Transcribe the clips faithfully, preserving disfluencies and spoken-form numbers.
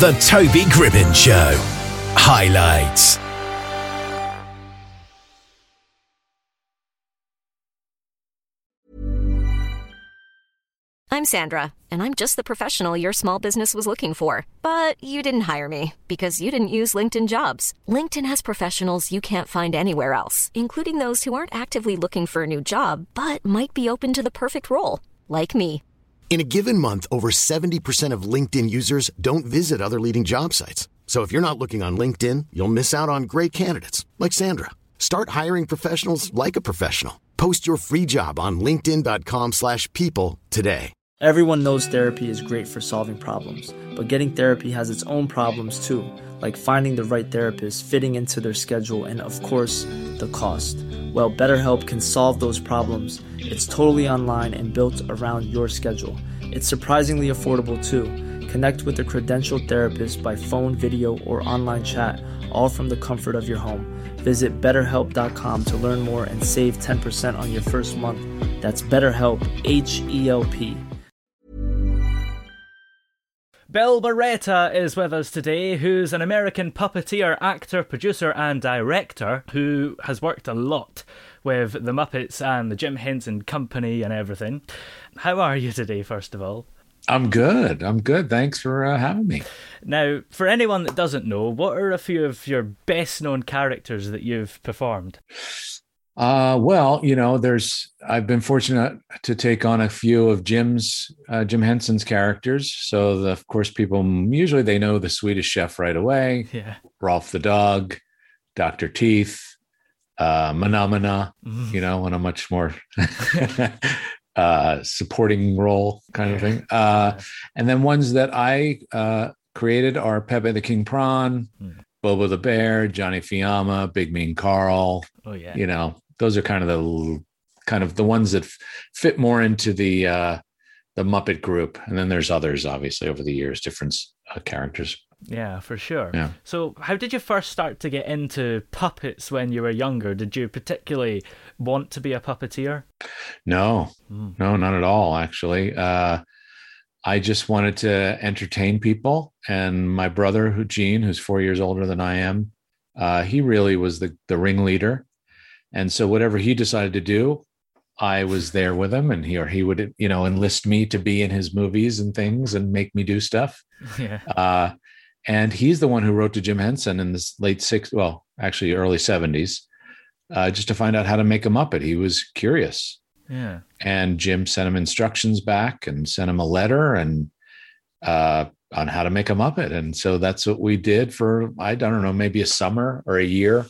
The Toby Gribbin Show. Highlights. I'm Sandra, and I'm just the professional your small business was looking for. But you didn't hire me because you didn't use LinkedIn Jobs. LinkedIn has professionals you can't find anywhere else, including those who aren't actively looking for a new job, but might be open to the perfect role, like me. In a given month, over seventy percent of LinkedIn users don't visit other leading job sites. So if you're not looking on LinkedIn, you'll miss out on great candidates like Sandra. Start hiring professionals like a professional. Post your free job on linkedin dot com slash people today. Everyone knows therapy is great for solving problems, but getting therapy has its own problems too, like finding the right therapist, fitting into their schedule, and of course, the cost. Well, BetterHelp can solve those problems. It's totally online and built around your schedule. It's surprisingly affordable too. Connect with a credentialed therapist by phone, video, or online chat, all from the comfort of your home. Visit better help dot com to learn more and save ten percent on your first month. That's BetterHelp, H E L P. Bill Barretta is with us today, who's an American puppeteer, actor, producer and director who has worked a lot with the Muppets and the Jim Henson Company and everything. How are you today, first of all? I'm good. I'm good. Thanks for uh, having me. Now, for anyone that doesn't know, what are a few of your best-known characters that you've performed? Uh, well, you know, there's. I've been fortunate to take on a few of Jim's, uh, Jim Henson's characters. So, the, of course, people usually they know the Swedish Chef right away. Yeah, Rolf the dog, Doctor Teeth, uh, Manamana. Mm. You know, in a much more uh, supporting role kind of thing. Uh, and then ones that I uh, created are Pepe the King Prawn, mm. Bobo the Bear, Johnny Fiamma, Big Mean Carl. Oh yeah, you know. Those are kind of the kind of the ones that fit more into the uh, the Muppet group, and then there's others, obviously, over the years, different uh, characters. Yeah, for sure. Yeah. So, how did you first start to get into puppets when you were younger? Did you particularly want to be a puppeteer? No, mm. no, not at all. Actually, uh, I just wanted to entertain people, and my brother, who Gene, who's four years older than I am, uh, he really was the the ringleader. And so whatever he decided to do, I was there with him, and he or he would, you know, enlist me to be in his movies and things and make me do stuff. Yeah. Uh, and he's the one who wrote to Jim Henson in the late six, well, actually early seventies, uh, just to find out how to make a Muppet. He was curious. Yeah. And Jim sent him instructions back and sent him a letter and uh, on how to make a Muppet. And so that's what we did for, I don't know, maybe a summer or a year.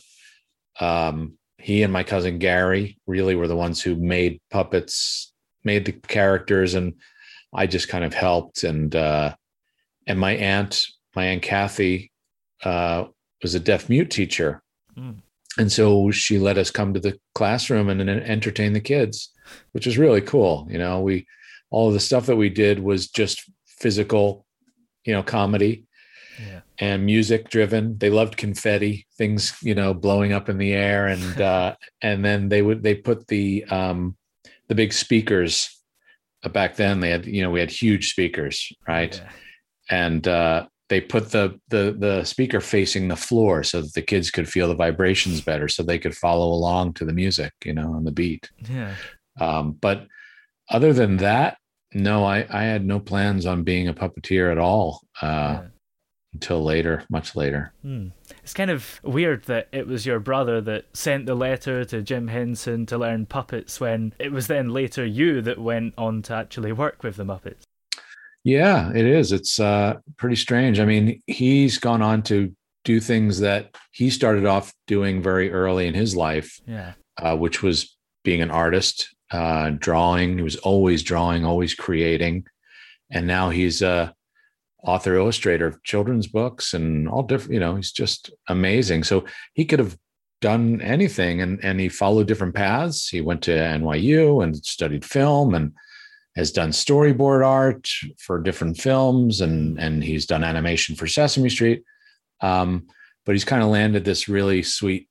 Um, He and my cousin Gary really were the ones who made puppets, made the characters, and I just kind of helped. And uh, and my aunt, my aunt Kathy, uh, was a deaf mute teacher, mm. and so she let us come to the classroom and, and entertain the kids, which was really cool. You know, we all of the stuff that we did was just physical, you know, comedy. Yeah. And music driven. They loved confetti, things, you know, blowing up in the air. And, uh, and then they would, they put the, um, the big speakers uh, back then they had, you know, we had huge speakers, right. Yeah. And, uh, they put the, the, the speaker facing the floor so that the kids could feel the vibrations better, so they could follow along to the music, you know, on the beat. Yeah. Um, but other than that, no, I, I had no plans on being a puppeteer at all. Uh, yeah. Until later, much later. Hmm. It's kind of weird that it was your brother that sent the letter to Jim Henson to learn puppets when it was then later you that went on to actually work with the Muppets. Yeah, it is. It's uh, pretty strange. I mean, he's gone on to do things that he started off doing very early in his life, yeah, uh, which was being an artist, uh, drawing. He was always drawing, always creating. And now he's a uh, author, illustrator of children's books and all different, you know, he's just amazing. So he could have done anything, and, and he followed different paths. He went to N Y U and studied film and has done storyboard art for different films. And, and he's done animation for Sesame Street. Um, but he's kind of landed this really sweet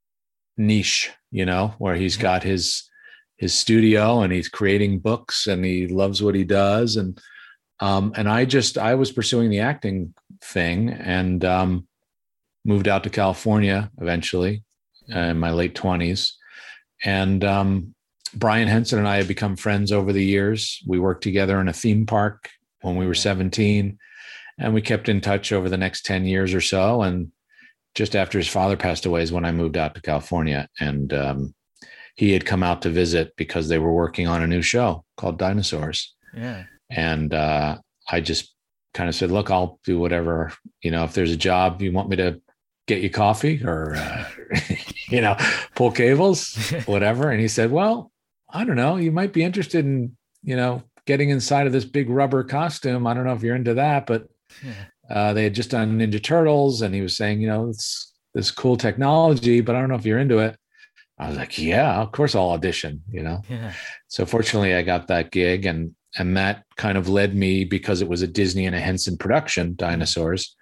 niche, you know, where he's got his, his studio and he's creating books and he loves what he does. And, Um, and I just, I was pursuing the acting thing, and um, moved out to California eventually uh, in my late twenties. And um, Brian Henson and I have become friends over the years. We worked together in a theme park when we were seventeen, and we kept in touch over the next ten years or so. And just after his father passed away is when I moved out to California. And um, he had come out to visit because they were working on a new show called Dinosaurs. Yeah. And uh, I just kind of said, look, I'll do whatever, you know, if there's a job you want me to get you coffee or, uh, you know, pull cables, whatever. And he said, well, I don't know, you might be interested in, you know, getting inside of this big rubber costume. I don't know if you're into that, but yeah. uh, they had just done Ninja Turtles. And he was saying, you know, it's this cool technology, but I don't know if you're into it. I was like, yeah, of course I'll audition, you know? Yeah. So fortunately I got that gig, and, and that kind of led me, because it was a Disney and a Henson production, Dinosaurs.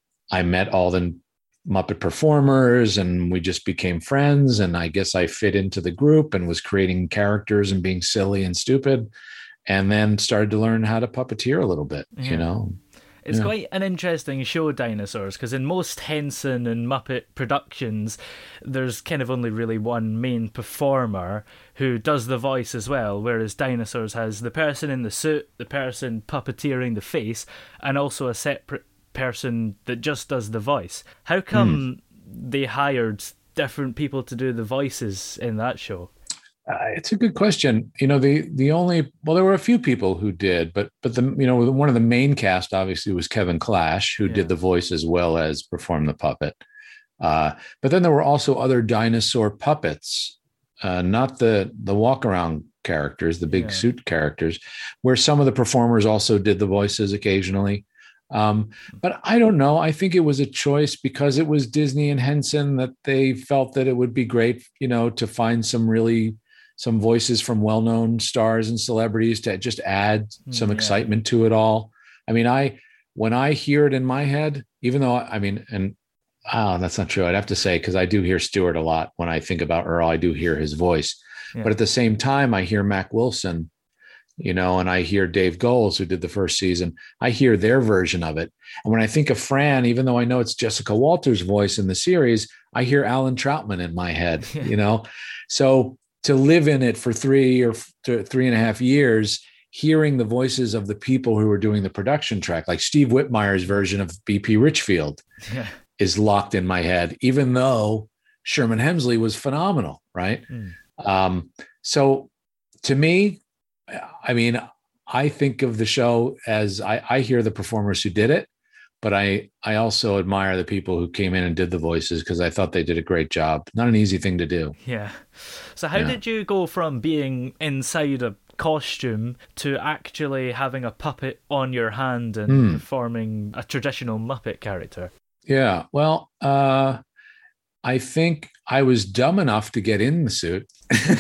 I met all the Muppet performers and we just became friends. And I guess I fit into the group and was creating characters and being silly and stupid, and then started to learn how to puppeteer a little bit, yeah. you know? It's yeah. quite an interesting show, Dinosaurs, because in most Henson and Muppet productions, there's kind of only really one main performer who does the voice as well, whereas Dinosaurs has the person in the suit, the person puppeteering the face, and also a separate person that just does the voice. How come mm. they hired different people to do the voices in that show? Uh, it's a good question. You know, the the only well, there were a few people who did, but but the you know one of the main cast obviously was Kevin Clash, who yeah. did the voice as well as perform the puppet. Uh, but then there were also other dinosaur puppets, uh, not the the walk around characters, the big yeah. suit characters, where some of the performers also did the voices occasionally. Um, but I don't know. I think it was a choice because it was Disney and Henson that they felt that it would be great, you know, to find some really some voices from well-known stars and celebrities to just add some yeah. excitement to it all. I mean, I, when I hear it in my head, even though I mean, and oh, that's not true. I'd have to say, cause I do hear Stewart a lot. When I think about Earl, I do hear his voice, yeah. but at the same time, I hear Mac Wilson, you know, and I hear Dave Goelz, who did the first season. I hear their version of it. And when I think of Fran, even though I know it's Jessica Walter's voice in the series, I hear Alan Troutman in my head, you know? So to live in it for three or three and a half years, hearing the voices of the people who were doing the production track, like Steve Whitmire's version of B P Richfield yeah. is locked in my head, even though Sherman Hemsley was phenomenal, right? Mm. Um, so to me, I mean, I think of the show as I, I hear the performers who did it, but I, I also admire the people who came in and did the voices because I thought they did a great job. Not an easy thing to do. Yeah. So how yeah. did you go from being inside a costume to actually having a puppet on your hand and mm. performing a traditional Muppet character? Yeah. Well, uh, I think I was dumb enough to get in the suit.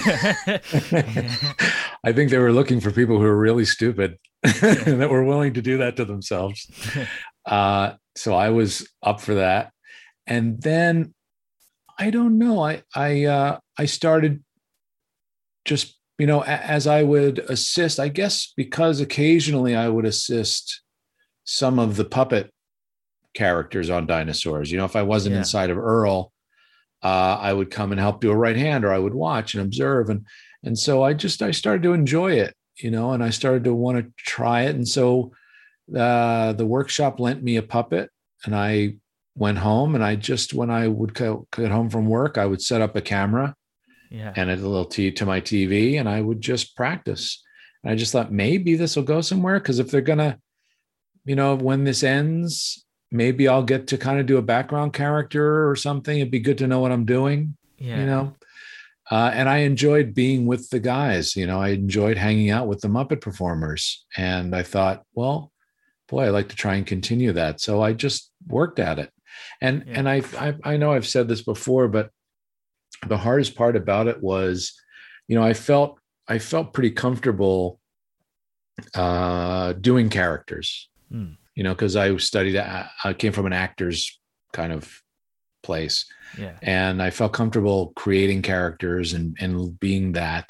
I think they were looking for people who were really stupid and that were willing to do that to themselves. Uh, so I was up for that. And then I don't know, I, I, uh, I started just, you know, a, as I would assist, I guess, because occasionally I would assist some of the puppet characters on Dinosaurs. You know, if I wasn't yeah. inside of Earl, uh, I would come and help do a right hand, or I would watch and observe. And, and so I just, I started to enjoy it, you know, and I started to want to try it. And so uh, the workshop lent me a puppet, and I went home, and I just, when I would co- get home from work, I would set up a camera yeah. and a little T to my T V, and I would just practice. And I just thought, maybe this will go somewhere. Cause if they're going to, you know, when this ends, maybe I'll get to kind of do a background character or something. It'd be good to know what I'm doing, yeah. you know? Uh, and I enjoyed being with the guys, you know, I enjoyed hanging out with the Muppet performers. And I thought, well, boy, I'd like to try and continue that. So I just worked at it. And, yeah. and I, I, I know I've said this before, but the hardest part about it was, you know, I felt, I felt pretty comfortable uh, doing characters. Mm. You know, because I studied, I came from an actor's kind of place. Yeah. And I felt comfortable creating characters and, and being that.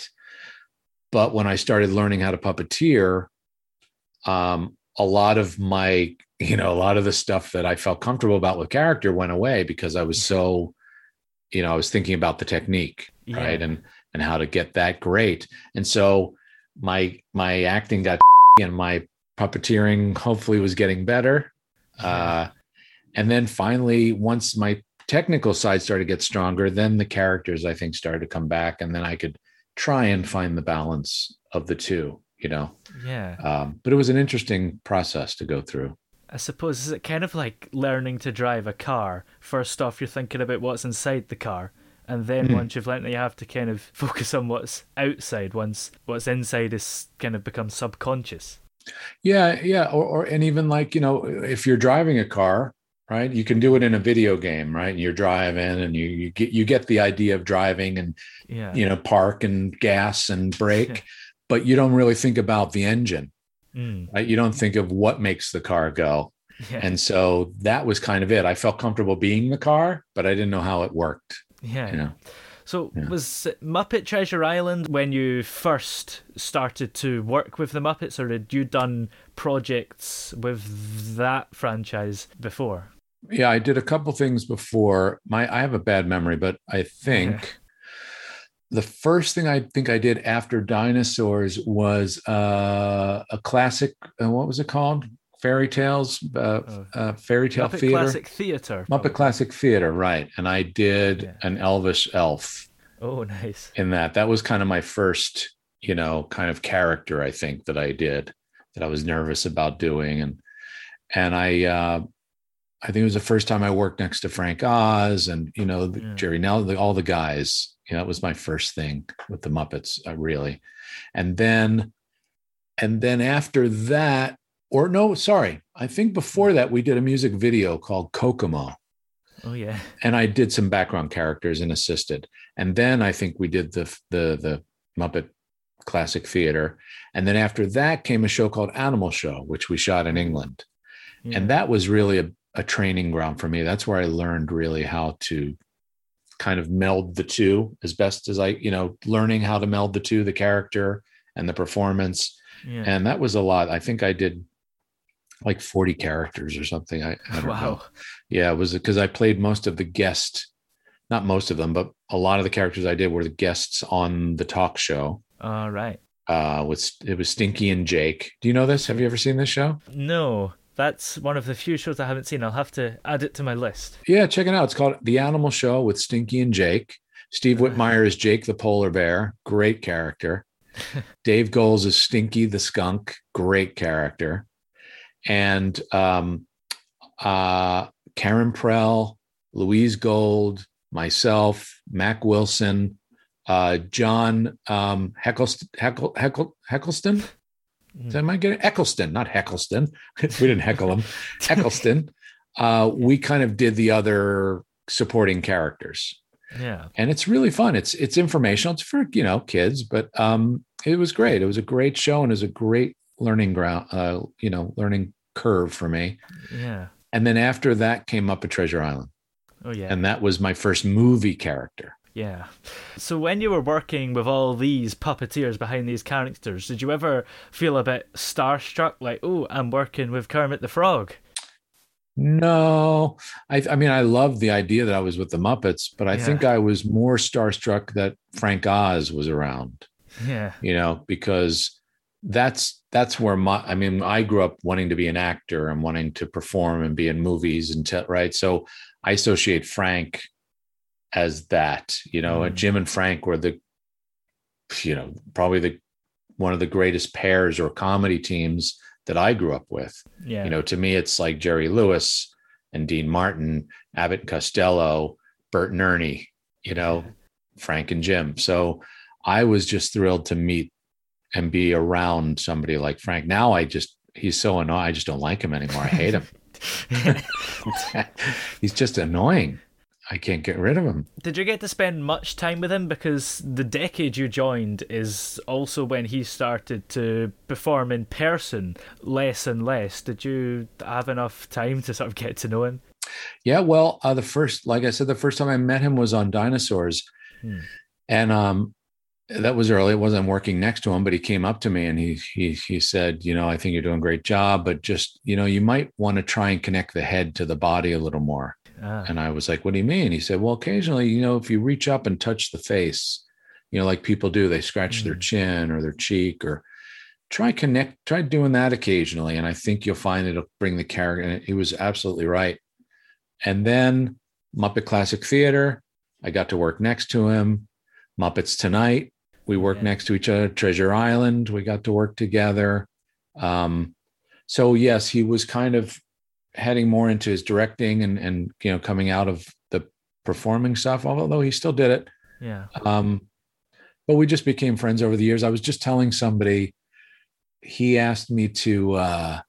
But when I started learning how to puppeteer, um, a lot of my you know, a lot of the stuff that I felt comfortable about with character went away because I was so, you know, I was thinking about the technique, Yeah. right, and and how to get that great. And so my my acting got and my puppeteering hopefully was getting better. Yeah. Uh, and then finally, once my technical side started to get stronger, then the characters, I think, started to come back, and then I could try and find the balance of the two, you know. Yeah. Um, but it was an interesting process to go through. I suppose, is it kind of like learning to drive a car? First off, you're thinking about what's inside the car. And then Mm. once you've learned it, you have to kind of focus on what's outside once what's inside is kind of become subconscious. Yeah, yeah. Or, or and even like, you know, if you're driving a car, right, you can do it in a video game, right? And you're driving and you you get you get the idea of driving and, Yeah. you know, park and gas and brake, Yeah. but you don't really think about the engine, Mm. right? You don't think of what makes the car go. Yeah. And so that was kind of it. I felt comfortable being the car, but I didn't know how it worked. Yeah. You know? So Yeah. was Muppet Treasure Island when you first started to work with the Muppets, or had you done projects with that franchise before? Yeah, I did a couple things before. My I have a bad memory, but I think Yeah. the first thing I think I did after Dinosaurs was uh, a classic. Uh, what was it called? Fairy Tales, uh, Oh. uh, Fairy Tale Muppet Theater, Classic Theatre. Muppet probably. Classic Theater, right? And I did Yeah. an Elvis elf Oh, nice. in that. That was kind of my first, you know, kind of character. I think that I did that I was nervous about doing, and and I. Uh, I think it was the first time I worked next to Frank Oz and, you know, the, Yeah. Jerry Nell, the, all the guys. You know, it was my first thing with the Muppets, uh, really. And then, and then after that, or no, sorry, I think before that we did a music video called Kokomo, Oh, yeah. and I did some background characters and assisted. And then I think we did the the the Muppet Classic Theater, and then after that came a show called Animal Show, which we shot in England, Yeah. and that was really a a training ground for me. That's where I learned really how to kind of meld the two as best as I, you know, learning how to meld the two, the character and the performance. Yeah. And that was a lot. I think I did like forty characters or something. I, I don't Wow. know. Yeah, it was because I played most of the guest, not most of them, but a lot of the characters I did were the guests on the talk show. All right. Uh, with, it was Stinky and Jake. Do you know this? Have you ever seen this show? No, that's one of the few shows I haven't seen. I'll have to add it to my list. Yeah, check it out. It's called The Animal Show with Stinky and Jake. Steve Whitmire is Jake the polar bear. Great character. Dave Goles is Stinky the skunk. Great character. And um, uh, Karen Prell, Louise Gold, myself, Mac Wilson, uh, John um, Heckelst- Heckel- Heckel- Heckelston. Am I getting Eccleston, not Heckelston? We didn't heckle him. Eccleston. Uh, we kind of did the other supporting characters, Yeah. and it's really fun. It's it's informational. It's for, you know, kids, but um, it was great. It was a great show, and it was a great learning ground, uh, you know, learning curve for me. Yeah. And then after that came Up at Treasure Island, Oh, yeah. and that was my first movie character. Yeah. So when you were working with all these puppeteers behind these characters, did you ever feel a bit starstruck? Like, oh, I'm working with Kermit the Frog. No, I, I mean, I love the idea that I was with the Muppets, but I Yeah. think I was more starstruck that Frank Oz was around, Yeah. you know, because that's, that's where my, I mean, I grew up wanting to be an actor and wanting to perform and be in movies and te- right. So I associate Frank as that, you know, Mm. and Jim and Frank were the, you know, probably the, one of the greatest pairs or comedy teams that I grew up with. Yeah. You know, to me, it's like Jerry Lewis and Dean Martin, Abbott and Costello, Bert and Ernie, you know, Frank and Jim. So I was just thrilled to meet and be around somebody like Frank. Now I just, he's so annoying. I just don't like him anymore. I hate him. He's just annoying. I can't get rid of him. Did you get to spend much time with him? Because the decade you joined is also when he started to perform in person less and less. Did you have enough time to sort of get to know him? Yeah, well, uh, the first, like I said, the first time I met him was on Dinosaurs. Hmm. And um, that was early. It wasn't working next to him, but he came up to me and he he he said, you know, I think you're doing a great job, but just, you know, you might want to try and connect the head to the body a little more. Ah. And I was like, what do you mean? He said, well, occasionally, you know, if you reach up and touch the face, you know, like people do, they scratch mm. their chin or their cheek, or try connect, try doing that occasionally. And I think you'll find it'll bring the character. And he was absolutely right. And then Muppet Classic Theater, I got to work next to him. Muppets Tonight, we worked yeah. next to each other. Treasure Island, we got to work together. Um, so yes, he was kind of heading more into his directing and, and, you know, coming out of the performing stuff, although he still did it. Yeah. Um, but we just became friends over the years. I was just telling somebody, he asked me to, uh,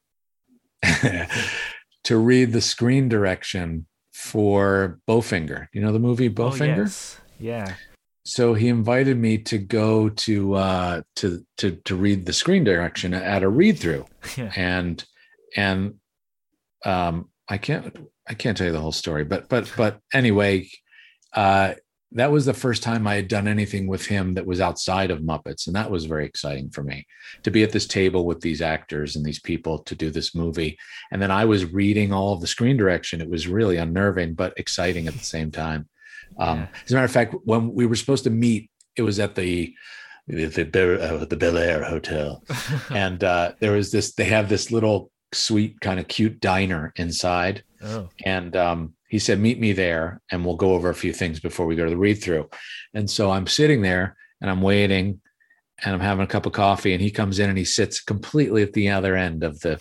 to read the screen direction for Bowfinger. You know the movie Bowfinger? Oh, yes. Yeah. So he invited me to go to uh, to to to read the screen direction at a read through, yeah. and and um, I can't I can't tell you the whole story, but but but anyway, uh, that was the first time I had done anything with him that was outside of Muppets, and that was very exciting for me to be at this table with these actors and these people to do this movie. And then I was reading all of the screen direction. It was really unnerving but exciting at the same time. Um, yeah. As a matter of fact, when we were supposed to meet, it was at the the, the, uh, the Bel Air Hotel, and uh, there was this. They have this little sweet, kind of cute diner inside, oh. and um, he said, "Meet me there, and we'll go over a few things before we go to the read through." And so I'm sitting there, and I'm waiting, and I'm having a cup of coffee, and he comes in, and he sits completely at the other end of the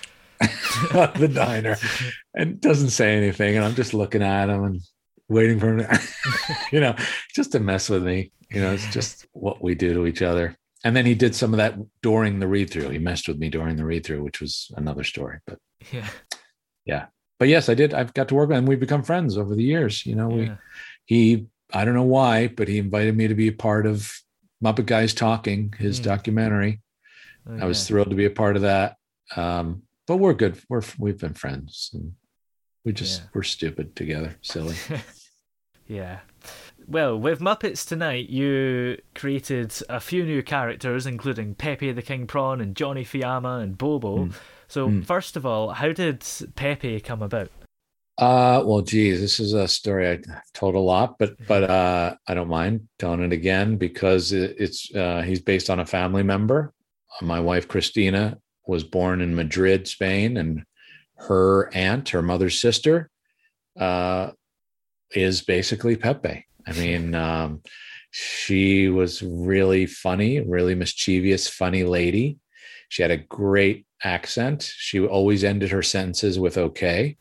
the diner, and doesn't say anything, and I'm just looking at him and waiting for him to, you know, just to mess with me. You know, it's just what we do to each other. And then he did some of that during the read through. He messed with me during the read through, which was another story. But yeah, yeah. But yes, I did. I've got to work with him. We've become friends over the years. You know, we, yeah. he, I don't know why, but he invited me to be a part of Muppet Guys Talking, his mm. documentary. Oh, I was yeah. thrilled to be a part of that. Um, but we're good. We're, we've been friends, and we just, yeah. we're stupid together, silly. Yeah. Well, with Muppets Tonight, you created a few new characters, including Pepe the King Prawn and Johnny Fiamma and Bobo. Mm. So mm. first of all, how did Pepe come about? Uh, well, geez, this is a story I've told a lot, but but uh, I don't mind telling it again because it, it's uh, he's based on a family member. My wife, Christina, was born in Madrid, Spain, and her aunt, her mother's sister, uh, is basically Pepe. I mean, um, she was really funny, really mischievous, funny lady. She had a great accent. She always ended her sentences with "okay."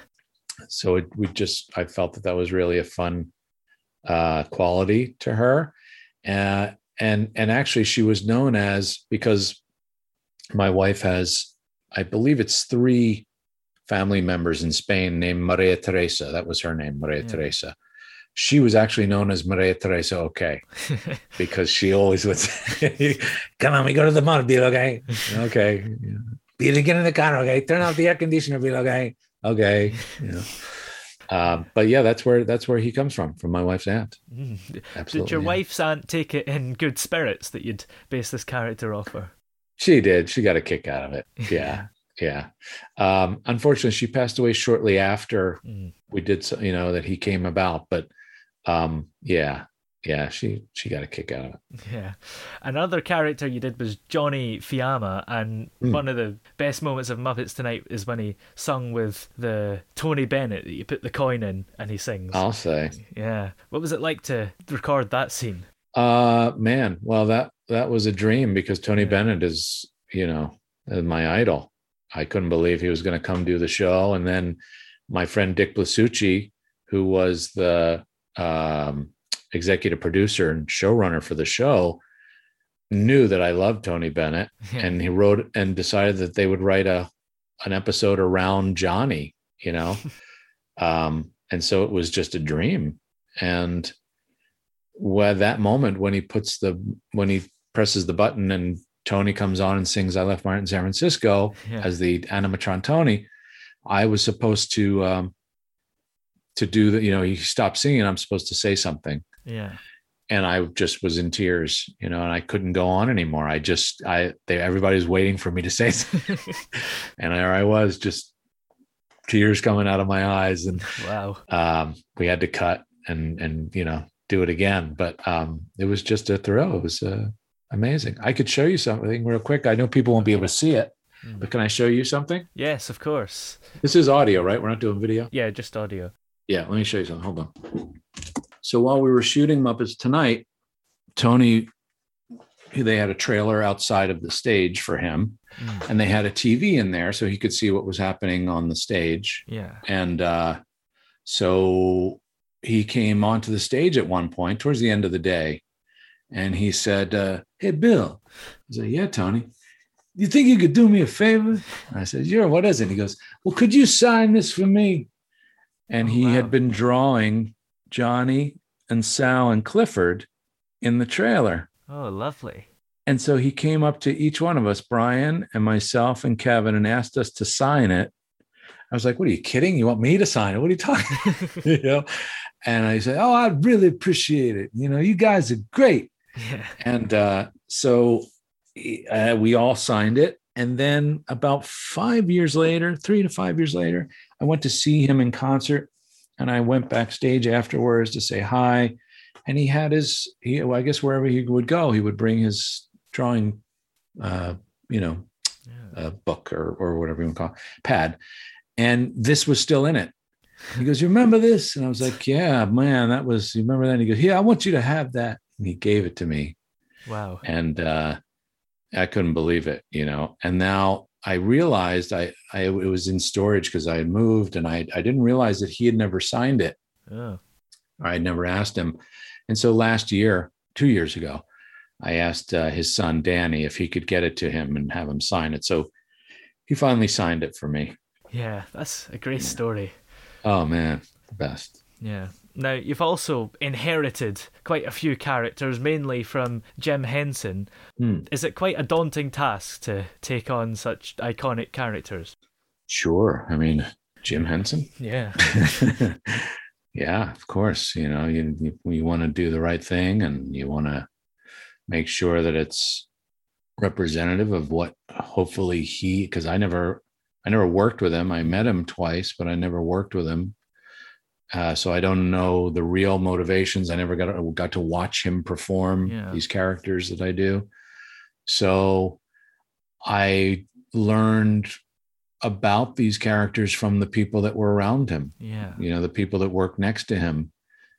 So it, we just, I felt that that was really a fun uh, quality to her. Uh, and, and actually she was known as, because my wife has, I believe it's three family members in Spain named Maria Teresa. That was her name, Maria yeah. Teresa. She was actually known as Maria Teresa Okay, because she always would say, "Come on, we go to the mall, Bill, okay? Okay. Bill, get in the car, okay? Turn off the air conditioner, Bill, okay? Okay." You know. Um, but yeah, that's where that's where he comes from, from my wife's aunt. Mm. Absolutely. Did your yeah. wife's aunt take it in good spirits that you'd base this character off her? She did. She got a kick out of it. Yeah. Yeah. Um, unfortunately, she passed away shortly after mm. we did, so, you know, that he came about. But um, yeah, yeah, she she got a kick out of it. Yeah. Another character you did was Johnny Fiamma, and mm. one of the best moments of Muppets Tonight is when he sung with the Tony Bennett that you put the coin in and he sings. I'll say. Yeah. What was it like to record that scene? Uh, man, well, that that was a dream because Tony yeah. Bennett is, you know, my idol. I couldn't believe he was going to come do the show. And then my friend Dick Blasucci, who was the um, executive producer and showrunner for the show, knew that I loved Tony Bennett. Yeah. And he wrote and decided that they would write a an episode around Johnny, you know. um, and so it was just a dream. And well, that moment when he puts the when he presses the button and Tony comes on and sings "I Left My Heart in San Francisco" yeah. as the animatron Tony, I was supposed to um, to do the, you know, he stopped singing. I'm supposed to say something. Yeah. and I just was in tears, you know, and I couldn't go on anymore. I just, I, they, everybody was waiting for me to say something. And there I was, just tears coming out of my eyes. And wow, um, we had to cut and, and, you know, do it again. But um, it was just a thrill. It was uh, amazing. I could show you something real quick. I know people won't be able to see it, mm. but can I show you something? Yes, of course. This is audio, right? We're not doing video? Yeah, just audio. Yeah, let me show you something. Hold on. So while we were shooting Muppets Tonight, Tony, they had a trailer outside of the stage for him, mm. and they had a T V in there so he could see what was happening on the stage. Yeah. And uh, so he came onto the stage at one point towards the end of the day, and he said, uh, hey, Bill. I said, yeah, Tony. You think you could do me a favor? And I said, sure, what is it? And he goes, well, could you sign this for me? And oh, he wow. had been drawing Johnny and Sal and Clifford in the trailer. Oh, lovely. And so he came up to each one of us, Brian and myself and Kevin, and asked us to sign it. I was like, what are you kidding? You want me to sign it? What are you talking? you know? And I said, oh, I really appreciate it. You know, you guys are great. Yeah. And uh, so uh, we all signed it. And then about five years later, three to five years later, I went to see him in concert, and I went backstage afterwards to say hi. And he had his, he, well, I guess wherever he would go, he would bring his drawing, uh, you know, yeah. uh, book or or whatever you want to call it, pad. And this was still in it. He goes, you remember this? And I was like, yeah, man, that was, you remember that? And he goes, yeah, I want you to have that. And he gave it to me. Wow. And uh, I couldn't believe it, you know. And now I realized I, I it was in storage because I had moved, and I, I didn't realize that he had never signed it. Oh. I had never asked him. And so last year, two years ago, I asked uh, his son, Danny, if he could get it to him and have him sign it. So he finally signed it for me. Yeah, that's a great story. Oh, man, the best. Yeah. Now, you've also inherited quite a few characters, mainly from Jim Henson. Hmm. Is it quite a daunting task to take on such iconic characters? Sure. I mean, Jim Henson? Yeah. Yeah, of course. You know, you, you, you want to do the right thing, and you want to make sure that it's representative of what hopefully he, because I never, I never worked with him. I met him twice, but I never worked with him. Uh, so I don't know the real motivations. I never got to, got to watch him perform yeah. these characters that I do. So I learned about these characters from the people that were around him. Yeah. You know, the people that worked next to him,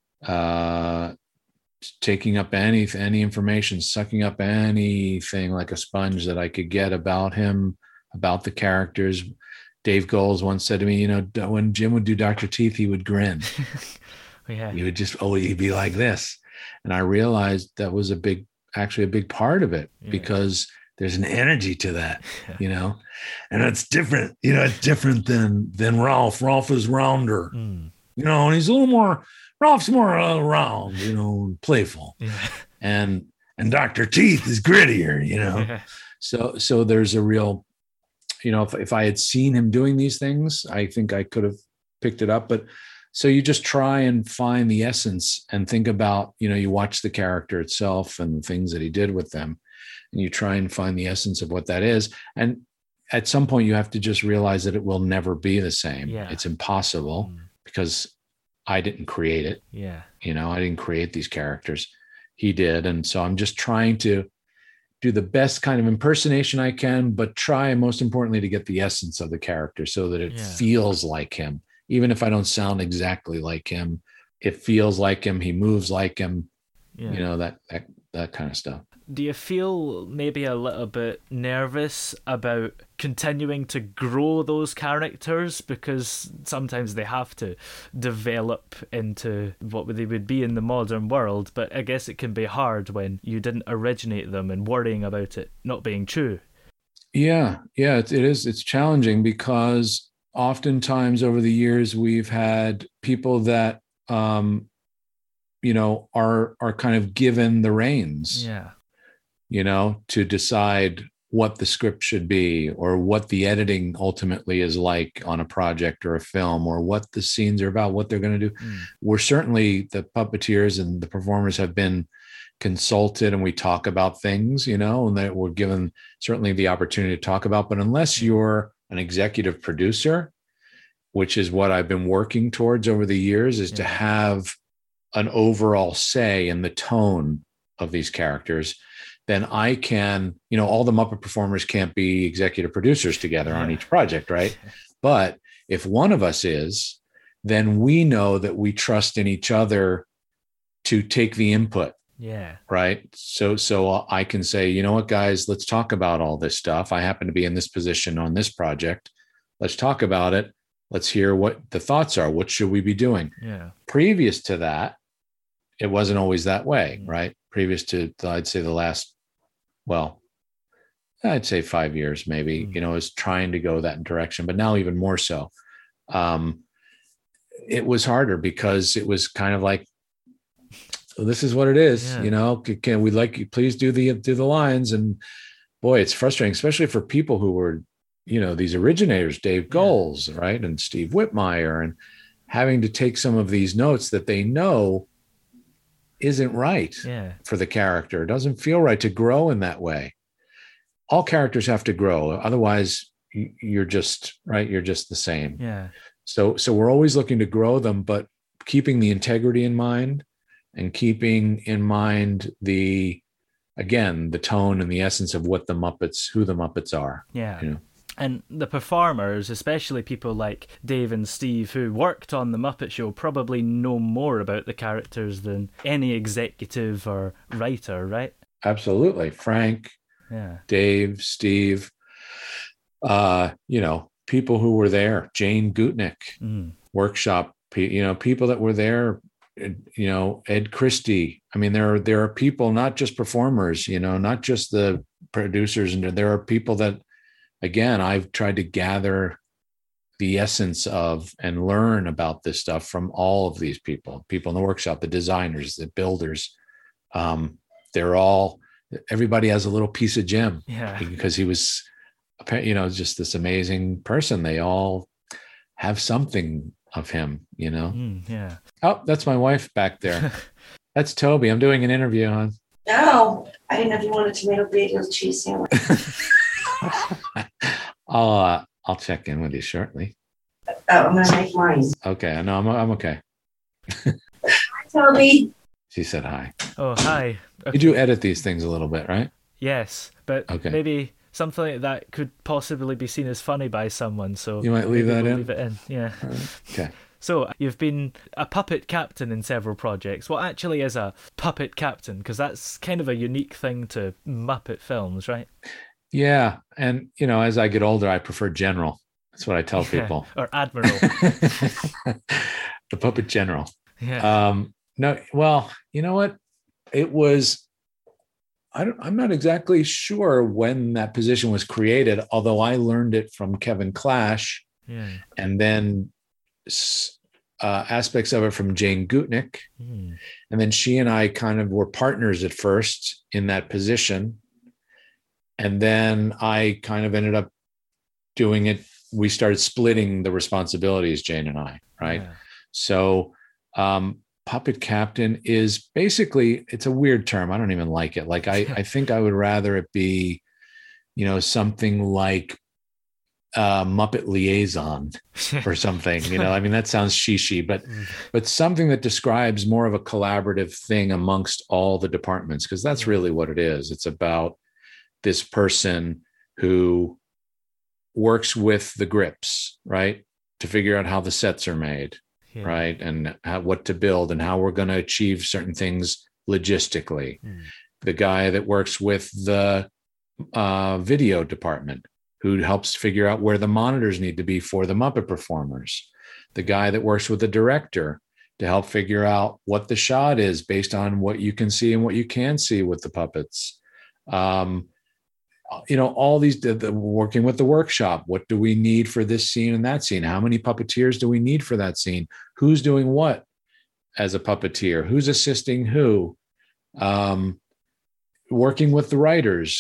uh, taking up any, any information, sucking up anything like a sponge that I could get about him, about the characters. Dave Goelz once said to me, you know, when Jim would do Doctor Teeth, he would grin. Yeah. He would just, oh, he'd be like this. And I realized that was a big, actually a big part of it, yeah. because there's an energy to that, yeah. you know, and it's different, you know, it's different than, than Ralph. Ralph is rounder, mm. you know, and he's a little more, Ralph's more uh, round, you know, playful. Yeah. And, and Doctor Teeth is grittier, you know? Yeah. So, so there's a real, you know, if, if I had seen him doing these things, I think I could have picked it up. But so you just try and find the essence and think about, you know, you watch the character itself and the things that he did with them, and you try and find the essence of what that is. And at some point you have to just realize that it will never be the same. Yeah. It's impossible mm. because I didn't create it. Yeah. You know, I didn't create these characters. He did. And so I'm just trying to do the best kind of impersonation I can, but try, most importantly, to get the essence of the character so that it yeah. feels like him. Even if I don't sound exactly like him, it feels like him. He moves like him, yeah. you know, that, that, that kind of stuff. Do you feel maybe a little bit nervous about continuing to grow those characters, because sometimes they have to develop into what they would be in the modern world, but I guess it can be hard when you didn't originate them and worrying about it not being true? Yeah, yeah, it, it is. It's challenging because oftentimes over the years we've had people that, um, you know, are are kind of given the reins. Yeah. You know, to decide what the script should be, or what the editing ultimately is like on a project or a film, or what the scenes are about, what they're going to do. Mm. We're certainly, the puppeteers and the performers have been consulted, and we talk about things, you know, and that we're given certainly the opportunity to talk about. But unless you're an executive producer, which is what I've been working towards over the years, is yeah. to have an overall say in the tone of these characters, then I can, you know, all the Muppet performers can't be executive producers together yeah. on each project, right? But if one of us is, then we know that we trust in each other to take the input. Yeah. Right. So, so I can say, you know what, guys, let's talk about all this stuff. I happen to be in this position on this project. Let's talk about it. Let's hear what the thoughts are. What should we be doing? Yeah. Previous to that, it wasn't always that way, Mm. right? Previous to, I'd say the last, well, I'd say five years, maybe, Mm. you know, is trying to go that direction, but now even more so. Um, it was harder because it was kind of like, well, this is what it is, Yeah. you know, can, can we like you please do the, do the lines? And boy, it's frustrating, especially for people who were, you know, these originators, Dave Goelz, yeah. right. And Steve Whitmire, and having to take some of these notes that they know isn't right yeah. for the character. It doesn't feel right to grow in that way. All characters have to grow. Otherwise you're just right. You're just the same. Yeah. So, so we're always looking to grow them, but keeping the integrity in mind and keeping in mind the, again, the tone and the essence of what the Muppets, who the Muppets are. Yeah. You know? And the performers, especially people like Dave and Steve who worked on The Muppet Show, probably know more about the characters than any executive or writer, right? Absolutely. Frank, yeah. Dave, Steve, uh, you know, people who were there, Jane Gutnick, mm. workshop, you know, people that were there, you know, Ed Christie. I mean, there are, there are people, not just performers, you know, not just the producers, and there are people that, again, I've tried to gather the essence of and learn about this stuff from all of these people, people in the workshop, the designers, the builders. Um, they're all, everybody has a little piece of Jim yeah. because he was, you know, just this amazing person. They all have something of him, you know? Mm, yeah. Oh, that's my wife back there. That's Toby. I'm doing an interview on. No, I didn't know if you wanted tomato bagel cheese sandwich. I'll uh, I'll check in with you shortly. Oh, I'm gonna make mine. Okay, no, I'm I'm okay. Hi, Toby. She said hi. Oh, hi. Okay. You do edit these things a little bit, right? Yes, but okay. maybe something like that could possibly be seen as funny by someone. So you might leave that we'll in. Leave it in, yeah. Right. Okay. So you've been a puppet captain in several projects. What actually is a puppet captain? Because that's kind of a unique thing to Muppet films, right? Yeah, and you know, as I get older, I prefer general. That's what I tell yeah. people. Or admiral. The puppet general. Yeah. Um, no, well, you know what? It was. I don't, I'm not exactly sure when that position was created, although I learned it from Kevin Clash, yeah. and then uh, aspects of it from Jane Gutnick. Mm. And then she and I kind of were partners at first in that position. And then I kind of ended up doing it. We started splitting the responsibilities, Jane and I, right? Yeah. So um, puppet captain is basically, it's a weird term. I don't even like it. Like, I, I think I would rather it be, you know, something like uh, Muppet liaison or something, you know, I mean, that sounds shishi, but, but something that describes more of a collaborative thing amongst all the departments, because that's yeah. really what it is. It's about this person who works with the grips, right, to figure out how the sets are made, yeah. right, and how, what to build and how we're going to achieve certain things logistically. Mm. The guy that works with the uh, video department, who helps figure out where the monitors need to be for the Muppet performers. The guy that works with the director to help figure out what the shot is based on what you can see and what you can see with the puppets. Um, you know, all these, the, the, working with the workshop. What do we need for this scene and that scene? How many puppeteers do we need for that scene? Who's doing what as a puppeteer? Who's assisting who? Um, working with the writers.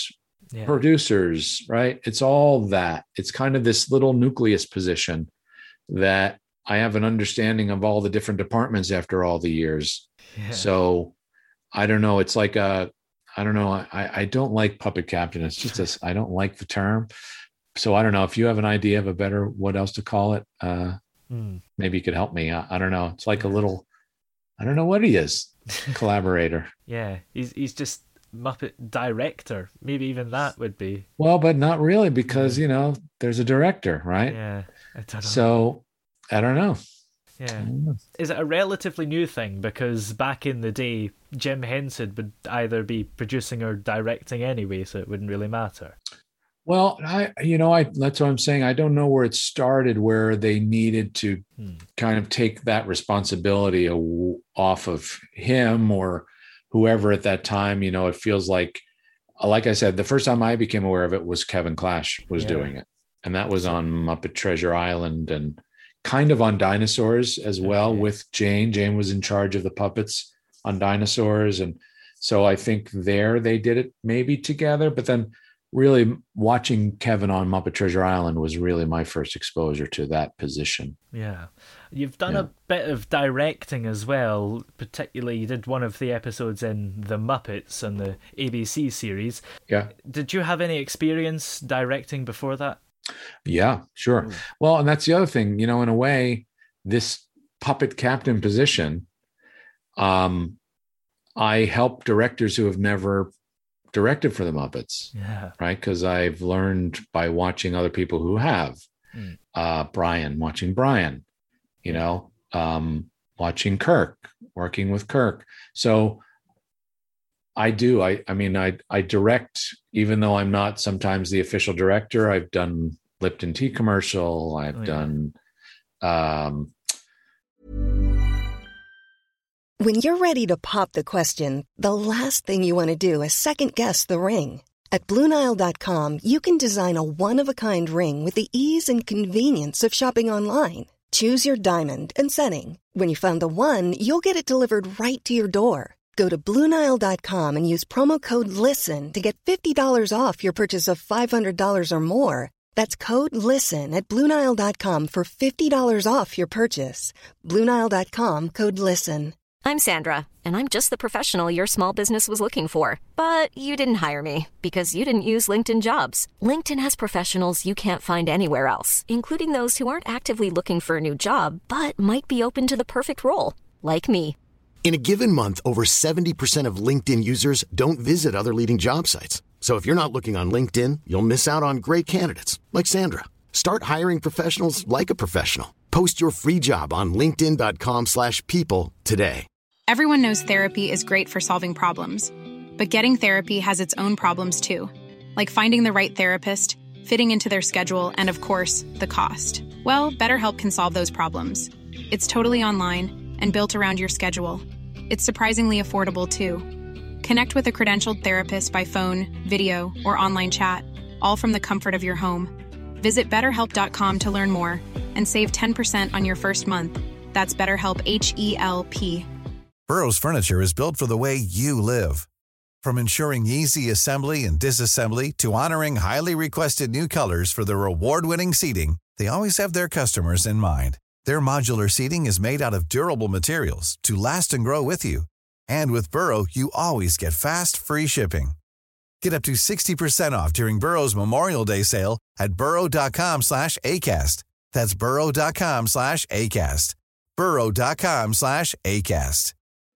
Yeah. producers, right? It's all that. It's kind of this little nucleus position that I have an understanding of all the different departments after all the years. Yeah. So I don't know. It's like a, I don't know. I, I don't like puppet captain. It's just a, I don't like the term. So I don't know if you have an idea of a better, what else to call it. Uh, mm. Maybe you could help me. I, I don't know. It's like yeah. a little, I don't know what he is. Collaborator. Yeah. He's, he's just Muppet director. Maybe even that would be. Well, but not really, because, yeah. you know, there's a director, right? Yeah. I don't know. So I don't know. Yeah. Is it a relatively new thing? Because back in the day, Jim Henson would either be producing or directing anyway, so it wouldn't really matter. Well, I, you know, I that's what I'm saying. I don't know where it started, where they needed to hmm. kind of take that responsibility off of him or whoever at that time. You know, it feels like, like I said, the first time I became aware of it was Kevin Clash was yeah. doing it. And that was on Muppet Treasure Island and kind of on Dinosaurs as well okay. with Jane. Jane was in charge of the puppets on Dinosaurs. And so I think there they did it maybe together, but then really watching Kevin on Muppet Treasure Island was really my first exposure to that position. Yeah. You've done yeah. a bit of directing as well, particularly you did one of the episodes in The Muppets and the A B C series. Yeah. Did you have any experience directing before that? Yeah, sure. Ooh. Well, and that's the other thing, you know, in a way, this puppet captain position, um, I help directors who have never directed for the Muppets, yeah. right? Because I've learned by watching other people who have, mm. uh, Brian, watching Brian, you know, um, watching Kirk, working with Kirk. So I do. I, I mean, I, I direct, even though I'm not sometimes the official director. I've done Lipton Tea commercial. I've oh, yeah. done. Um... When you're ready to pop the question, the last thing you want to do is second guess the ring. At Blue Nile dot com, you can design a one-of-a-kind ring with the ease and convenience of shopping online. Choose your diamond and setting. When you find the one, you'll get it delivered right to your door. Go to Blue Nile dot com and use promo code LISTEN to get fifty dollars off your purchase of five hundred dollars or more. That's code LISTEN at Blue Nile dot com for fifty dollars off your purchase. Blue Nile dot com, code LISTEN. I'm Sandra, and I'm just the professional your small business was looking for. But you didn't hire me because you didn't use LinkedIn Jobs. LinkedIn has professionals you can't find anywhere else, including those who aren't actively looking for a new job, but might be open to the perfect role, like me. In a given month, over seventy percent of LinkedIn users don't visit other leading job sites. So if you're not looking on LinkedIn, you'll miss out on great candidates like Sandra. Start hiring professionals like a professional. Post your free job on linkedin dot com slash people today. Everyone knows therapy is great for solving problems, but getting therapy has its own problems too, like finding the right therapist, fitting into their schedule, and of course, the cost. Well, BetterHelp can solve those problems. It's totally online and built around your schedule. It's surprisingly affordable too. Connect with a credentialed therapist by phone, video, or online chat, all from the comfort of your home. Visit better help dot com to learn more and save ten percent on your first month. That's BetterHelp, H E L P. Burrow's furniture is built for the way you live. From ensuring easy assembly and disassembly to honoring highly requested new colors for their award-winning seating, they always have their customers in mind. Their modular seating is made out of durable materials to last and grow with you. And with Burrow, you always get fast, free shipping. Get up to sixty percent off during Burrow's Memorial Day sale at burrow dot com slash ACAST. That's burrow dot com slash ACAST. burrow dot com slash ACAST.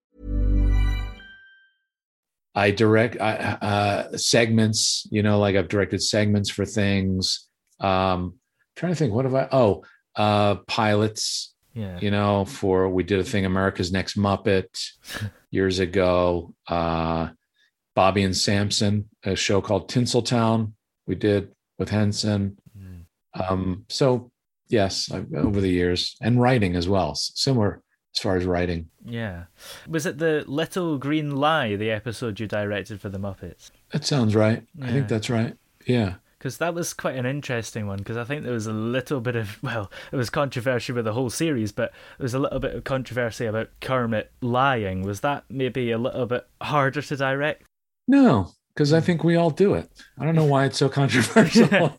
I direct uh, segments, you know, like I've directed segments for things. Um, trying to think, what have I, oh, uh, pilots, yeah. you know, for, we did a thing, America's Next Muppet years ago. Uh, Bobby and Samson, a show called Tinseltown we did with Henson. Mm. Um, so yes, I've, over the years, and writing as well, similar as far as writing. Yeah. Was it the Little Green Lie, the episode you directed for the Muppets? That sounds right. Yeah. I think that's right. Yeah. Because that was quite an interesting one, because I think there was a little bit of, well, it was controversy with the whole series, but there was a little bit of controversy about Kermit lying. Was that maybe a little bit harder to direct? No, because I think we all do it. I don't know why it's so controversial.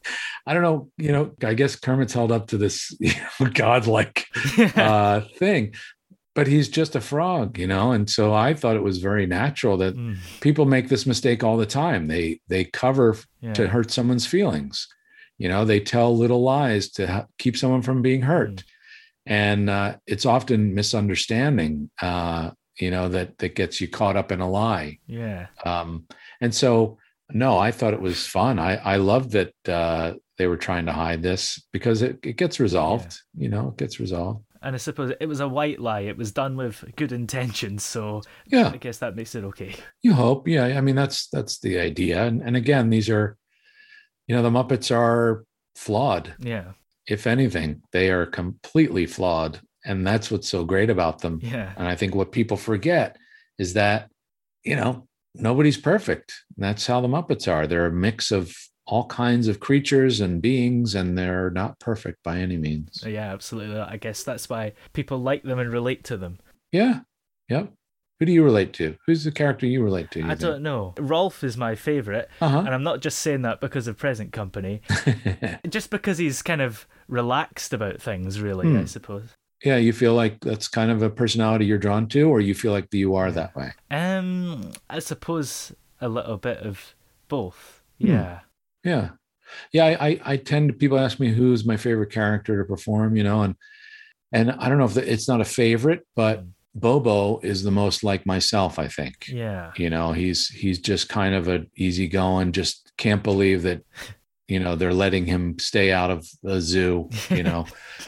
I don't know. You know, I guess Kermit's held up to this you know, godlike uh, thing, but he's just a frog, you know. And so I thought it was very natural that mm. people make this mistake all the time. They they cover yeah. to hurt someone's feelings. You know, they tell little lies to ha- keep someone from being hurt. Mm. And uh, it's often misunderstanding, uh, you know, that, that gets you caught up in a lie. Yeah. Um, and so, no, I thought it was fun. I, I loved that uh, they were trying to hide this because it, it gets resolved, yeah. you know, it gets resolved. And I suppose it was a white lie. It was done with good intentions. So yeah, I guess that makes it okay. You hope. Yeah. I mean, that's, that's the idea. And, and again, these are, you know, the Muppets are flawed. Yeah. If anything, they are completely flawed. And that's what's so great about them. Yeah. And I think what people forget is that, you know, nobody's perfect. And that's how the Muppets are. They're a mix of all kinds of creatures and beings, and they're not perfect by any means. Yeah, absolutely. I guess that's why people like them and relate to them. Yeah. Yep. Who do you relate to? Who's the character you relate to? You I think? don't know. Rolf is my favourite, uh-huh. and I'm not just saying that because of Present Company. Just because he's kind of relaxed about things, really, hmm. I suppose. Yeah, you feel like that's kind of a personality you're drawn to, or you feel like you are that way? Um, I suppose a little bit of both. Yeah. Hmm. Yeah. Yeah, I, I, I tend to, people ask me who's my favorite character to perform, you know, and and I don't know if the, it's not a favorite, but mm. Bobo is the most like myself, I think. Yeah. You know, he's he's just kind of an easygoing, just can't believe that, you know, they're letting him stay out of the zoo, you know,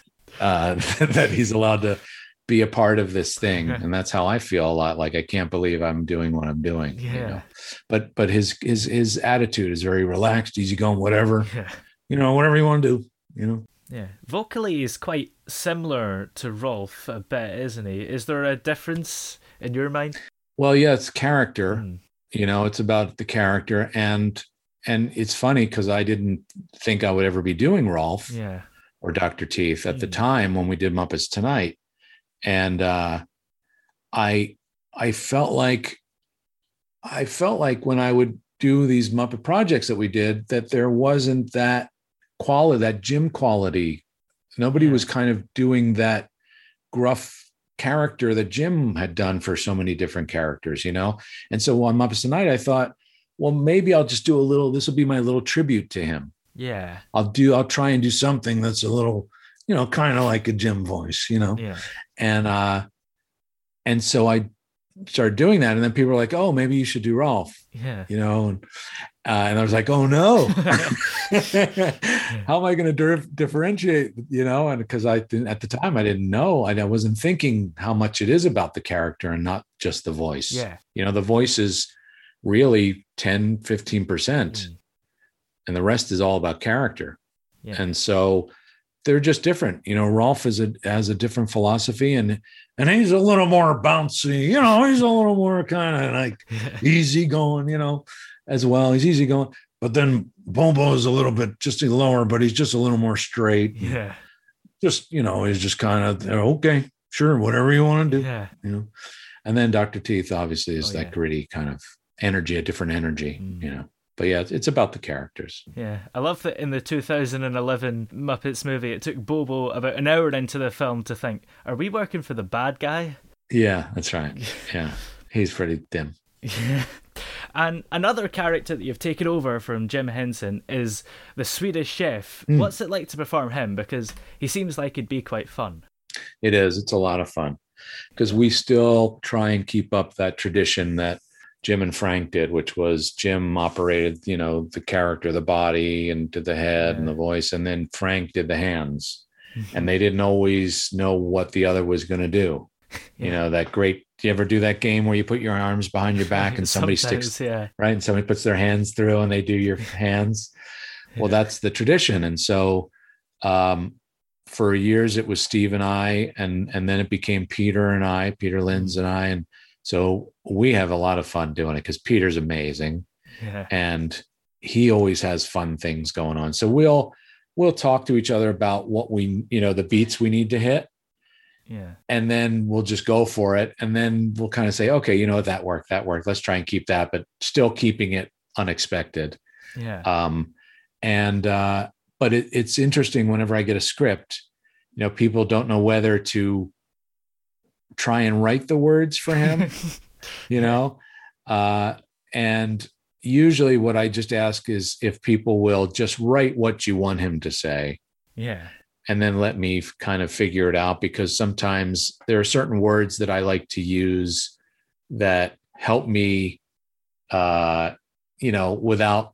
uh, that he's allowed to be a part of this thing. And that's how I feel a lot. Like, I can't believe I'm doing what I'm doing. Yeah. You know? But but his his his attitude is very relaxed, easygoing, whatever. Yeah. You know, whatever you want to do, you know. Yeah. Vocally is quite similar to Rolf a bit, isn't he? Is there a difference in your mind? Well, yeah, it's character. Mm. You know, it's about the character. And and it's funny because I didn't think I would ever be doing Rolf yeah. or Doctor Teeth at mm. the time when we did Muppets Tonight. And uh, I I felt like I felt like when I would do these Muppet projects that we did, that there wasn't that quality, that Jim quality. Nobody yeah. was kind of doing that gruff character that Jim had done for so many different characters, you know? And so on Muppets Tonight, I thought, well, maybe I'll just do a little, this will be my little tribute to him. Yeah. I'll do, I'll try and do something that's a little, you know, kind of like a Jim voice, you know? Yeah. And, uh, and so I started doing that. And then people were like, oh, maybe you should do Rolf, yeah. you know? And, uh, and I was like, oh no, how am I going to di- differentiate, you know? And because I didn't, at the time I didn't know, I, I wasn't thinking how much it is about the character and not just the voice. Yeah. You know, the voice is really ten, fifteen percent mm. and the rest is all about character. Yeah. And so they're just different. You know, Rolf is a, has a different philosophy, and and he's a little more bouncy, you know, he's a little more kind of like easy going, you know, as well. He's easy going. But then Bobo is a little bit just lower, but he's just a little more straight. Yeah. Just, you know, he's just kind of, okay, sure, whatever you want to do. Yeah. You know. And then Doctor Teeth obviously is oh, that yeah. gritty kind of energy, a different energy, mm. you know. But yeah, it's about the characters. Yeah. I love that in the two thousand eleven Muppets movie, it took Bobo about an hour into the film to think, are we working for the bad guy? Yeah, that's right. Yeah. He's pretty dim. Yeah. And another character that you've taken over from Jim Henson is the Swedish Chef. Mm. What's it like to perform him? Because he seems like it'd be quite fun. It is. It's a lot of fun. Because we still try and keep up that tradition that Jim and Frank did, which was Jim operated, you know, the character, the body, and did the head yeah. and the voice, and then Frank did the hands. Mm-hmm. And they didn't always know what the other was going to do. Yeah. You know, that great, do you ever do that game where you put your arms behind your back and somebody sticks, yeah. right? And somebody puts their hands through and they do your hands. Well, yeah. that's the tradition. And so um, for years it was Steve and I, and, and then it became Peter and I, Peter Linz mm-hmm. and I. And so we have a lot of fun doing it because Peter's amazing yeah. and he always has fun things going on. So we'll, we'll talk to each other about what we, you know, the beats we need to hit. Yeah. And then we'll just go for it. And then we'll kind of say, okay, you know what, that worked, that worked. Let's try and keep that, but still keeping it unexpected. Yeah. Um, and, uh, but it, it's interesting whenever I get a script, you know, people don't know whether to try and write the words for him, you know, uh, and usually what I just ask is if people will just write what you want him to say. Yeah. And then let me kind of figure it out, because sometimes there are certain words that I like to use that help me, uh, you know, without,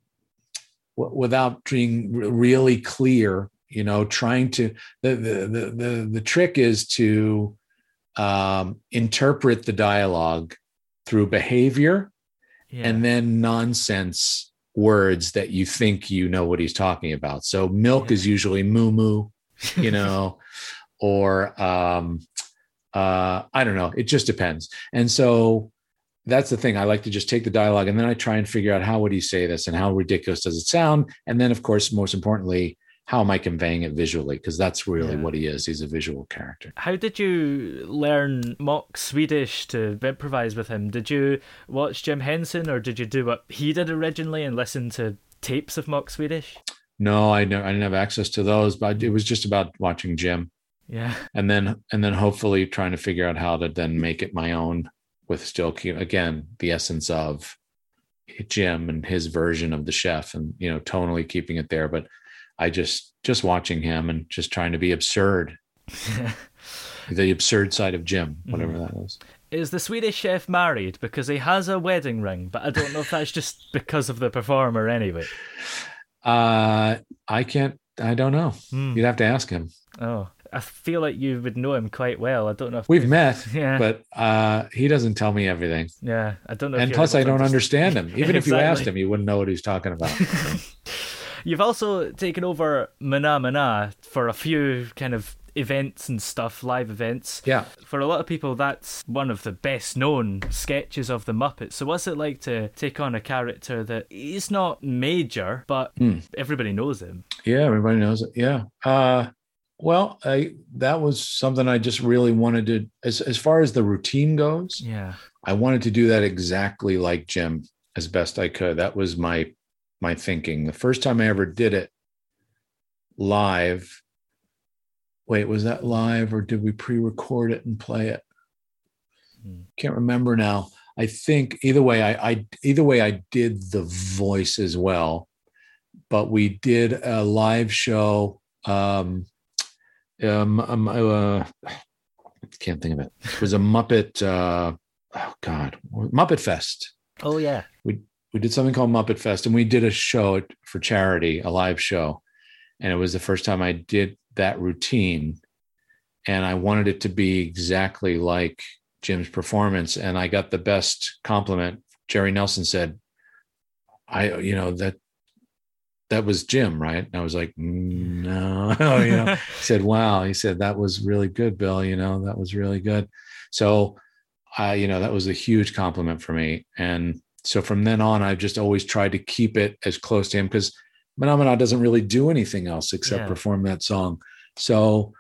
without being really clear, you know, trying to, the, the, the, the, the trick is to um, interpret the dialogue through behavior yeah. and then nonsense words that you think you know what he's talking about. So milk yeah. is usually moo moo, you know, or um, uh, I don't know. It just depends. And so that's the thing. I like to just take the dialogue and then I try and figure out how would he say this and how ridiculous does it sound? And then, of course, most importantly, how am I conveying it visually? Because that's really yeah. what he is. He's a visual character. How did you learn mock Swedish to improvise with him? Did you watch Jim Henson, or did you do what he did originally and listen to tapes of mock Swedish? No, I, never, I didn't have access to those, but it was just about watching Jim. Yeah. And then, and then hopefully trying to figure out how to then make it my own with still, again, the essence of Jim and his version of the chef and, you know, tonally keeping it there. But I just, just watching him and just trying to be absurd, the absurd side of Jim, whatever mm. that is. Is the Swedish chef married? Because he has a wedding ring, but I don't know if that's just because of the performer anyway. Uh, I can't, I don't know. Mm. You'd have to ask him. Oh, I feel like you would know him quite well. I don't know if we've met, yeah. but uh, he doesn't tell me everything. Yeah, I don't know. And if plus, I don't understand. understand him. Even exactly. if you asked him, you wouldn't know what he's talking about. You've also taken over Mana Mana for a few kind of events and stuff, live events. Yeah. For a lot of people, that's one of the best known sketches of the Muppets. So what's it like to take on a character that is not major, but mm. everybody knows him? Yeah, everybody knows it. Yeah. Uh, well, I, that was something I just really wanted to, as, as far as the routine goes, yeah, I wanted to do that exactly like Jim as best I could. That was my my thinking. The first time I ever did it live, wait, was that live or did we pre-record it and play it? Hmm. Can't remember now. I think either way, I, I either way I did the voice as well, but we did a live show. Um, um, um uh, can't think of it. It was a Muppet. Uh, oh God, Muppet Fest. Oh yeah, we. We did something called Muppet Fest, and we did a show for charity, a live show. And it was the first time I did that routine. And I wanted it to be exactly like Jim's performance. And I got the best compliment. Jerry Nelson said, I, you know, that, that was Jim, right? And I was like, no, you know, he said, wow. He said, that was really good, Bill. You know, that was really good. So I, you know, that was a huge compliment for me. And so from then on, I've just always tried to keep it as close to him because Mana Mana doesn't really do anything else except yeah. perform that song. So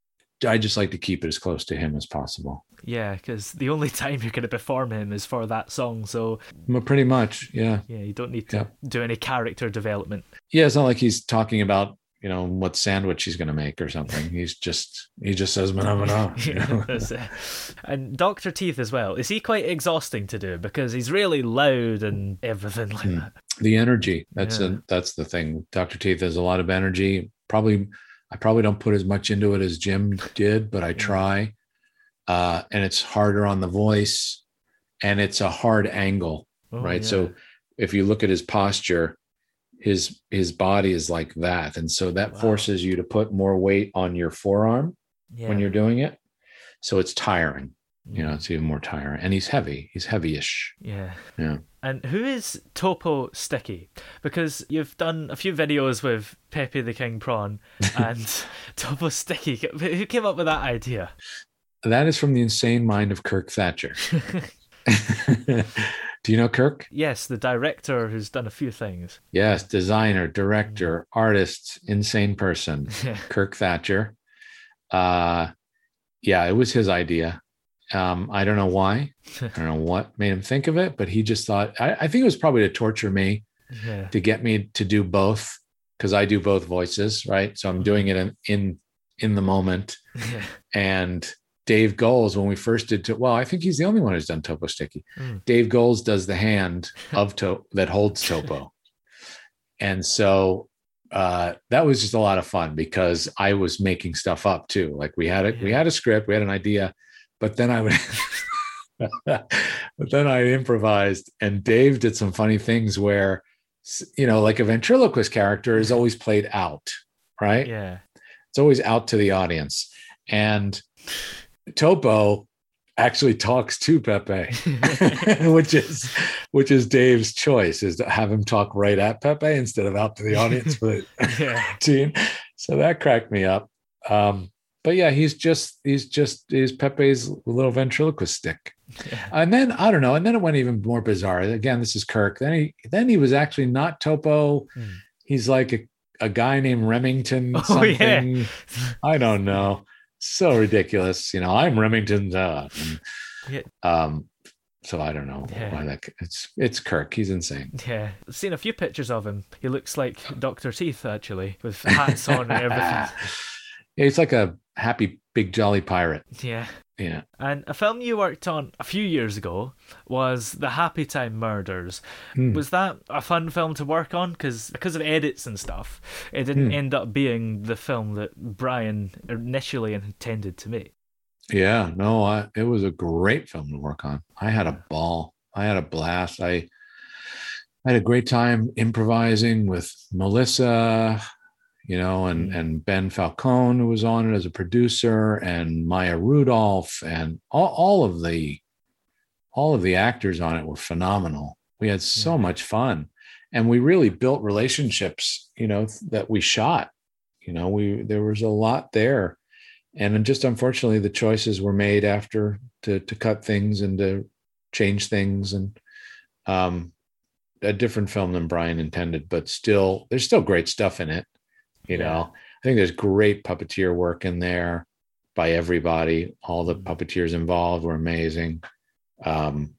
I just like to keep it as close to him as possible. Yeah, because the only time you're going to perform him is for that song. So well, pretty much, yeah. Yeah, you don't need to yeah. do any character development. Yeah, it's not like he's talking about, you know, what sandwich he's going to make or something. He's just, he just says, Mana Mana. You know? Yeah, and Doctor Teeth as well. Is he quite exhausting to do? Because he's really loud and everything like mm. that. The energy. That's yeah. a, that's the thing. Doctor Teeth has a lot of energy. Probably, I probably don't put as much into it as Jim did, but I try. Uh, and it's harder on the voice and it's a hard angle, oh, right? Yeah. So if you look at his posture, his his body is like that, and so that wow. forces you to put more weight on your forearm yeah. when you're doing it, so it's tiring. You know, it's even more tiring, and he's heavy. He's heavy-ish. Yeah, yeah. And who is Topo Sticky? Because you've done a few videos with Pepe the King Prawn and Topo Sticky. Who came up with that idea? That is from the insane mind of Kirk Thatcher. Do you know Kirk? Yes, the director who's done a few things. Yes, designer, director, artist, insane person, Kirk Thatcher. Uh, yeah, it was his idea. Um, I don't know why. I don't know what made him think of it, but he just thought, I, I think it was probably to torture me, yeah. to get me to do both, because I do both voices, right? So I'm doing it in in, in the moment. Yeah. And Dave Goles, when we first did, to, well, I think he's the only one who's done Topo Sticky. Mm. Dave Goles does the hand of to that holds Topo. And so uh, that was just a lot of fun because I was making stuff up too. Like we had it, Yeah. we had a script, we had an idea, but then I would, but then I improvised, and Dave did some funny things where, you know, like a ventriloquist character is always played out, right? Yeah. It's always out to the audience. And Topo actually talks to Pepe, which is which is Dave's choice, is to have him talk right at Pepe instead of out to the audience for the Yeah. routine. So that cracked me up. Um, but yeah, he's just he's just he's Pepe's little ventriloquist stick. Yeah. And then I don't know, and then it went even more bizarre. Again, this is Kirk. Then he then he was actually not Topo. Mm. He's like a, a guy named Remington Oh, something. yeah. I don't know. So ridiculous. You know, I'm Remington. Uh, and, Yeah. um, so I don't know Yeah. why that it's it's Kirk. He's insane. Yeah, I've seen a few pictures of him. He looks like Doctor Teeth, actually, with hats on and everything. Yeah, he's like a happy big jolly pirate. Yeah. Yeah. And a film you worked on a few years ago was The Happy Time Murders. Hmm. Was that a fun film to work on? Because because of edits and stuff, it didn't Hmm. end up being the film that Brian initially intended to make. Yeah, no, I, it was a great film to work on. I had a ball. I had a blast. I, I had a great time improvising with Melissa, you know, and, and Ben Falcone, who was on it as a producer, and Maya Rudolph, and all, all of the, all of the actors on it were phenomenal. We had so Yeah. much fun, and we really built relationships, you know, that we shot. You know, we there was a lot there. And just unfortunately, the choices were made after to to cut things and to change things, and um, a different film than Brian intended. But still, there's still great stuff in it. You Yeah. know, I think there's great puppeteer work in there by everybody. All the puppeteers involved were amazing. Um,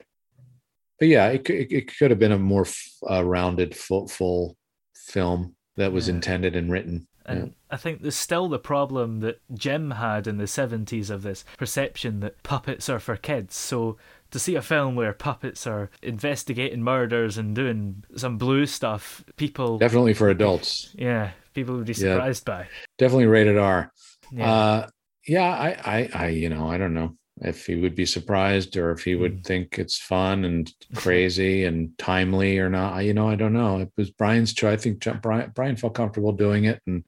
but yeah, it, it, it could have been a more f- uh, rounded, full, full film that was Yeah. intended and written. And Yeah. I think there's still the problem that Jim had in the seventies of this perception that puppets are for kids. So to see a film where puppets are investigating murders and doing some blue stuff, people... Definitely for adults. Yeah, people would be Yeah. surprised by. Definitely rated R. Yeah. Uh, yeah, I, I, I, you know, I don't know if he would be surprised or if he would Mm. think it's fun and crazy and timely or not. I, you know, I don't know. It was Brian's choice. I think John- Brian, Brian felt comfortable doing it, and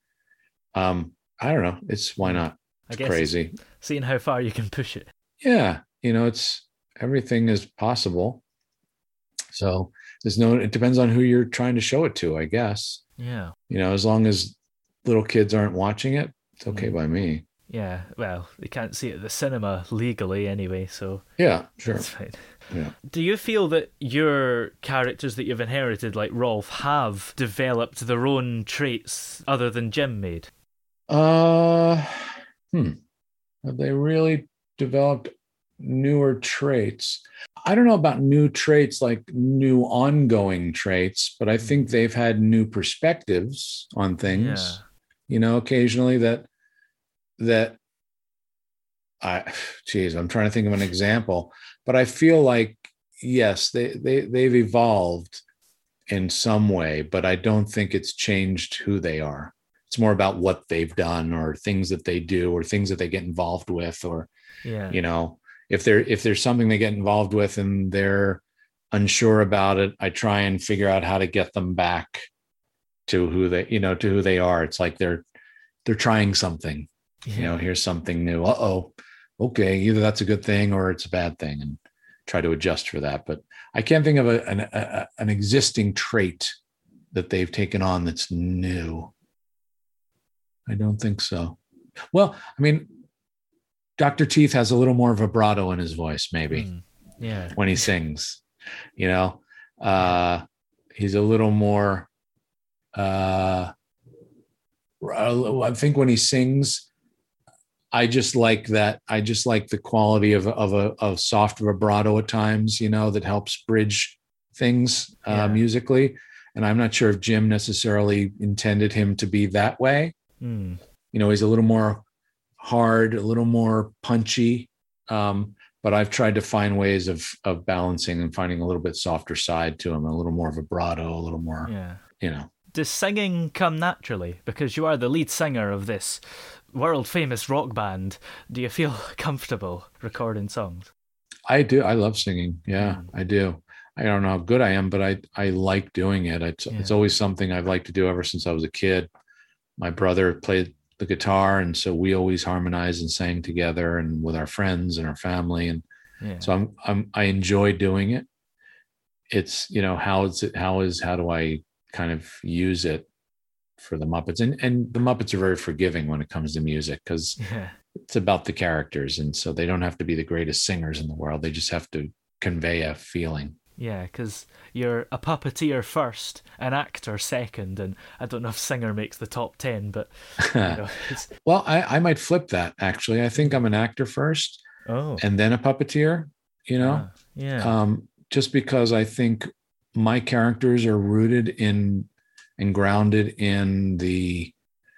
um, I don't know. It's why not? I It's guess crazy. seeing how far you can push it. Yeah, you know, it's everything is possible. So there's no. It depends on who you're trying to show it to, I guess. Yeah. You know, as long as little kids aren't watching it, it's okay Mm. by me. Yeah, well, they can't see it at the cinema legally anyway, so Yeah, sure. that's fine. Yeah. Do you feel that your characters that you've inherited, like Rolf, have developed their own traits other than Jim made? Uh, hmm. Have they really developed newer traits? I don't know about new traits, like new ongoing traits, but I think they've had new perspectives on things. Yeah. You know, occasionally that that I, geez, I'm trying to think of an example, but I feel like yes, they they they've evolved in some way, but I don't think it's changed who they are. It's more about what they've done or things that they do or things that they get involved with, or, Yeah. you know, if there if there's something they get involved with and they're unsure about it, I try and figure out how to get them back to who they, you know, to who they are. It's like they're they're trying something. Yeah. You know, here's something new. Uh-oh. Okay, either that's a good thing or it's a bad thing, and try to adjust for that. But I can't think of a, an, a, an existing trait that they've taken on that's new. I don't think so. Well, I mean, Doctor Teeth has a little more vibrato in his voice, maybe, Mm. Yeah. when he sings. You know, uh, he's a little more. Uh, I think when he sings, I just like that. I just like the quality of of a of soft vibrato at times, you know, that helps bridge things uh, Yeah. musically. And I'm not sure if Jim necessarily intended him to be that way. Mm. You know, he's a little more hard, a little more punchy. Um, but I've tried to find ways of of balancing and finding a little bit softer side to him, a little more vibrato, a little more, Yeah. you know. Does singing come naturally? Because you are the lead singer of this world famous rock band. Do you feel comfortable recording songs? I do. I love singing. Yeah, Mm. I do. I don't know how good I am, but I I like doing it. It's Yeah. it's always something I've liked to do ever since I was a kid. My brother played the guitar, and so we always harmonized and sang together, and with our friends and our family. And Yeah. so I'm I'm I enjoy doing it. It's, you know, how is it? How is how do I kind of use it for the Muppets? And and the Muppets are very forgiving when it comes to music, because Yeah. it's about the characters, and so they don't have to be the greatest singers in the world. They just have to convey a feeling. Yeah, because you're a puppeteer first, an actor second, and I don't know if singer makes the top ten, but you know, it's, Well, I, I might flip that, actually. I think I'm an actor first oh, and then a puppeteer, you know, ah, yeah, um, just because I think my characters are rooted in and grounded in the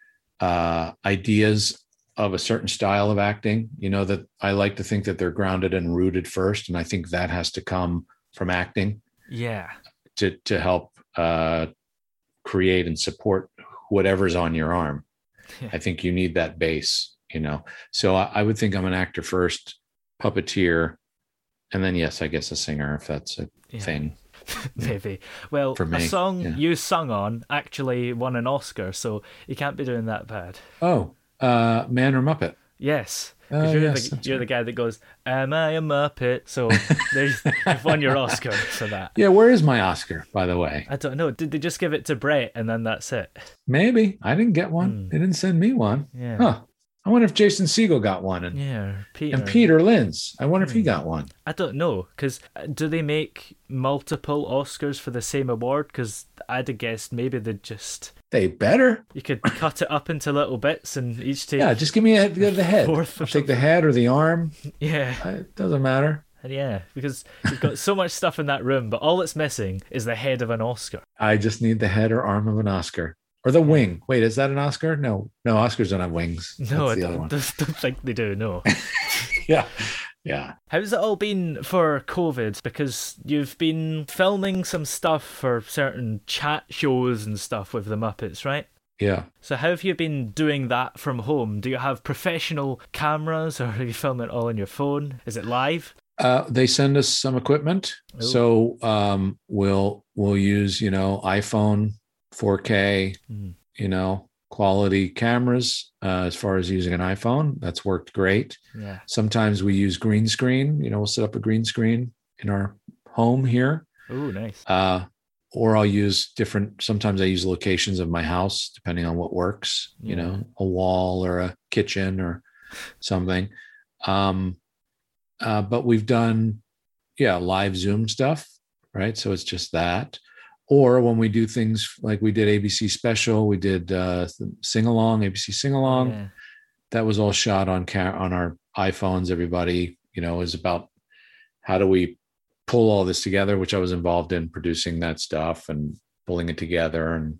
uh, ideas of a certain style of acting, you know, that I like to think that they're grounded and rooted first. And I think that has to come from acting yeah, to, to help uh, create and support whatever's on your arm. Yeah. I think you need that base, you know. So I, I would think I'm an actor first, puppeteer, and then yes, I guess a singer, if that's a Yeah. thing. maybe. Well, For a me, song yeah. you sung on actually won an Oscar, so you can't be doing that bad. Oh, uh, Man or Muppet? Yes, Oh, because you're, yes, the, that's you're the guy that goes, "Am I a Muppet?" So there's you've won your Oscar for that. Yeah, where is my Oscar, by the way? I don't know. Did they just give it to Brett and then that's it? Maybe. I didn't get one. Hmm. They didn't send me one. Yeah. Huh. I wonder if Jason Segel got one, and, Yeah, Peter. and Peter Linz. I wonder if he Hmm. got one. I don't know, because do they make multiple Oscars for the same award? Because I'd have guessed maybe they just They better. you could cut it up into little bits and each take Yeah, just give me a, the head. fourth or I'll take the head or the arm. yeah. Uh, It doesn't matter. And yeah, because you've got so much stuff in that room, but all it's missing is the head of an Oscar. I just need the head or arm of an Oscar. Or the wing. Wait, is that an Oscar? No. No, Oscars don't have wings. No, That's I the other don't, one. don't think they do, no. Yeah. Yeah. How's it all been for COVID? Because you've been filming some stuff for certain chat shows and stuff with the Muppets, right? Yeah. So how have you been doing that from home? Do you have professional cameras or are you filming it all on your phone? Is it live? Uh, they send us some equipment. Ooh. So um, we'll we'll use, you know, iPhone, four K, Mm. you know, quality cameras uh, as far as using an iPhone. That's worked great. Yeah. Sometimes we use green screen. You know, we'll set up a green screen in our home here. Oh, nice. Uh, or I'll use different, sometimes I use locations of my house, depending on what works, you Yeah. know, a wall or a kitchen or something. Um, uh, but we've done, yeah, live Zoom stuff, right? So it's just that. Or when we do things like we did A B C Special, we did uh, Sing Along, A B C Sing Along. Yeah. That was all shot on ca- on our iPhones. Everybody, you know, is about how do we pull all this together, which I was involved in producing that stuff and pulling it together. And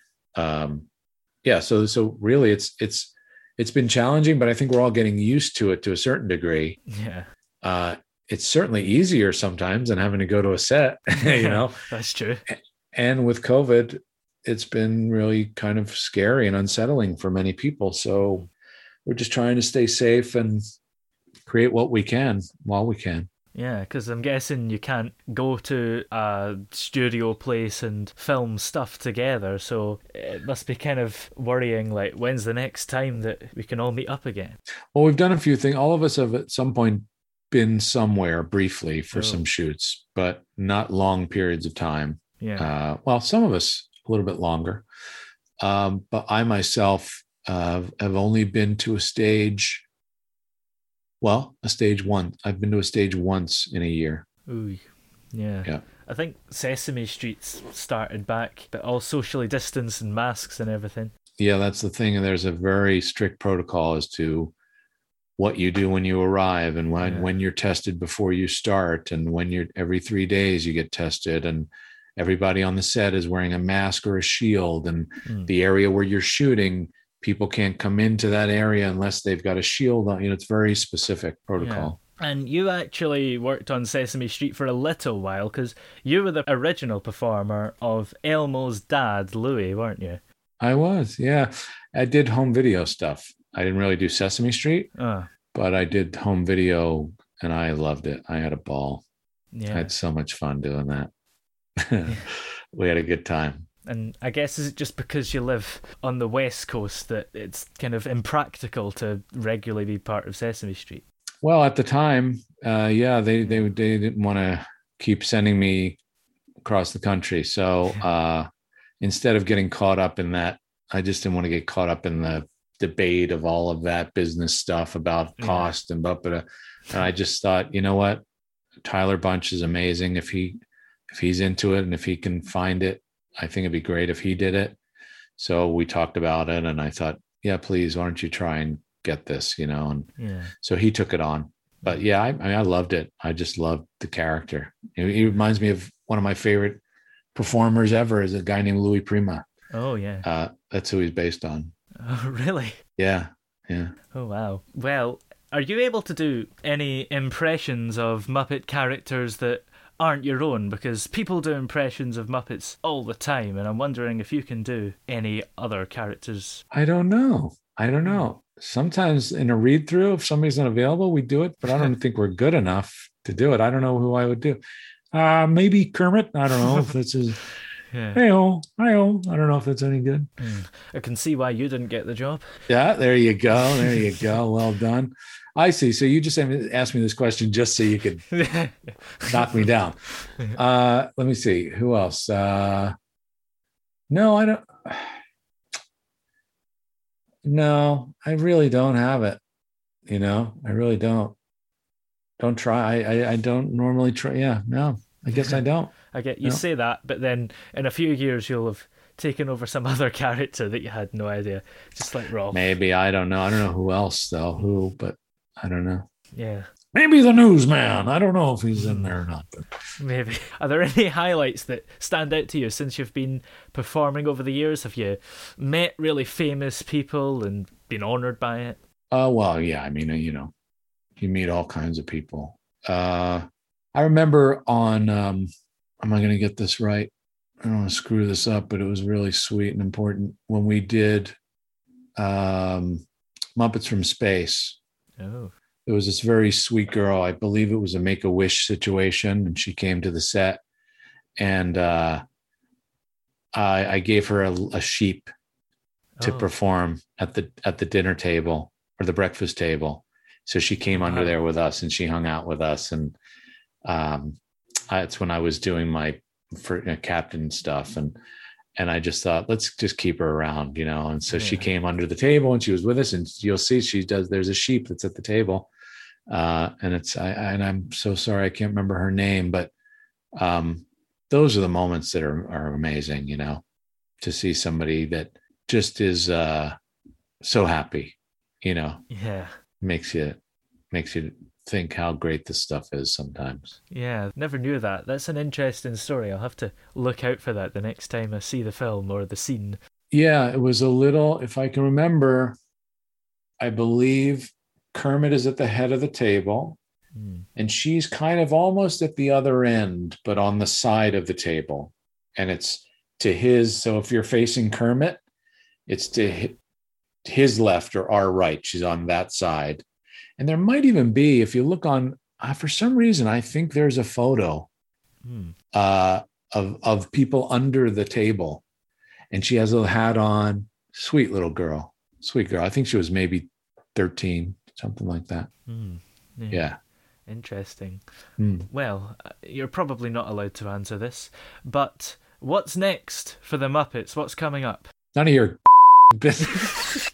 um, yeah, so so really, it's it's it's been challenging, but I think we're all getting used to it to a certain degree. Yeah. Uh, it's certainly easier sometimes than having to go to a set, you know. That's true. And with COVID, it's been really kind of scary and unsettling for many people. So we're just trying to stay safe and create what we can while we can. Yeah, because I'm guessing you can't go to a studio place and film stuff together, so it must be kind of worrying, like, when's the next time that we can all meet up again? Well, we've done a few things. All of us have at some point been somewhere briefly for Oh. some shoots, but not long periods of time. Yeah. Uh, well, some of us a little bit longer. Um, but I myself uh, have only been to a stage, well, a stage one. I've been to a stage once in a year. Ooh, yeah. Yeah. I think Sesame Street's started back, but all socially distanced and masks and everything. Yeah, that's the thing. And there's a very strict protocol as to what you do when you arrive, and when, Yeah. when you're tested before you start, and when you're every three days you get tested, and everybody on the set is wearing a mask or a shield, and Mm. the area where you're shooting, people can't come into that area unless they've got a shield on. You know, it's very specific protocol. Yeah. And you actually worked on Sesame Street for a little while, because you were the original performer of Elmo's dad, Louie, weren't you? I was, yeah. I did home video stuff. I didn't really do Sesame Street, Oh, but I did home video, and I loved it. I had a ball. yeah. I had so much fun doing that. We had a good time. And I guess is it just because you live on the West Coast that it's kind of impractical to regularly be part of Sesame Street? Well, at the time, uh, yeah, they, they they didn't want to keep sending me across the country. So uh, instead of getting caught up in that, I just didn't want to get caught up in the debate of all of that business stuff about Yeah. cost and but but and I just thought, you know what, Tyler Bunch is amazing. If he if he's into it and if he can find it, I think it'd be great if he did it. So we talked about it, and I thought, yeah, please, why don't you try and get this, you know? And Yeah. so he took it on. But yeah, I, I mean, I loved it. I just loved the character. He, he reminds me of one of my favorite performers ever, is a guy named Louis Prima. Oh, yeah. Uh, that's who he's based on. Oh, really? Yeah, yeah. Oh, wow. Well, are you able to do any impressions of Muppet characters that aren't your own? Because people do impressions of Muppets all the time, and I'm wondering if you can do any other characters. I don't know. I don't know. Sometimes in a read through, if somebody's not available, we do it, but I don't think we're good enough to do it. I don't know who I would do. Uh, maybe Kermit. I don't know if this is. Yeah. Hey-oh, hi-oh. I don't know if that's any good. Mm. I can see why you didn't get the job. Yeah, there you go. There you go. Well done. I see. So you just asked me this question just so you could knock me down. Uh, let me see. Who else? Uh, no, I don't. No, I really don't have it. You know, I really don't. Don't try. I, I, I don't normally try. Yeah, no, I guess I don't. I get you No. say that, but then in a few years you'll have taken over some other character that you had no idea. Just like Rolf. Maybe. I don't know. I don't know who else, though. Who, but I don't know. Yeah. Maybe the newsman. I don't know if he's in there or not. But Maybe. Are there any highlights that stand out to you since you've been performing over the years? Have you met really famous people and been honoured by it? Uh, well, yeah. I mean, uh, you know, you meet all kinds of people. Uh, I remember on, um, am I going to get this right? I don't want to screw this up, but it was really sweet and important when we did um, Muppets from Space. Oh. There was this very sweet girl. I believe it was a Make-A-Wish situation, and she came to the set, and uh, I, I gave her a, a sheep to Oh. perform at the at the dinner table or the breakfast table. So she came under Wow. there with us, and she hung out with us. And um, that's when I was doing my for, you know, captain stuff, and and I just thought, let's just keep her around, you know. And so she Yeah. came under the table, and she was with us. And you'll see, she does. There's a sheep that's at the table, uh, and it's I, and I'm so sorry I can't remember her name, but um, those are the moments that are are amazing, you know, to see somebody that just is uh, so happy, you know, Yeah. makes you makes you think how great this stuff is sometimes. Yeah, never knew that. That's an interesting story. I'll have to look out for that the next time I see the film or the scene. Yeah, it was a little, if I can remember, I believe Kermit is at the head of the table, Mm. and she's kind of almost at the other end, but on the side of the table. And it's to his, so if you're facing Kermit, it's to hi- his left or our right. She's on that side. And there might even be, if you look on, uh, for some reason, I think there's a photo Mm. uh, of of people under the table, and she has a little hat on. Sweet little girl, sweet girl. I think she was maybe thirteen, something like that. Mm. Yeah. Interesting. Mm. Well, uh, you're probably not allowed to answer this, but what's next for the Muppets? What's coming up? None of your business.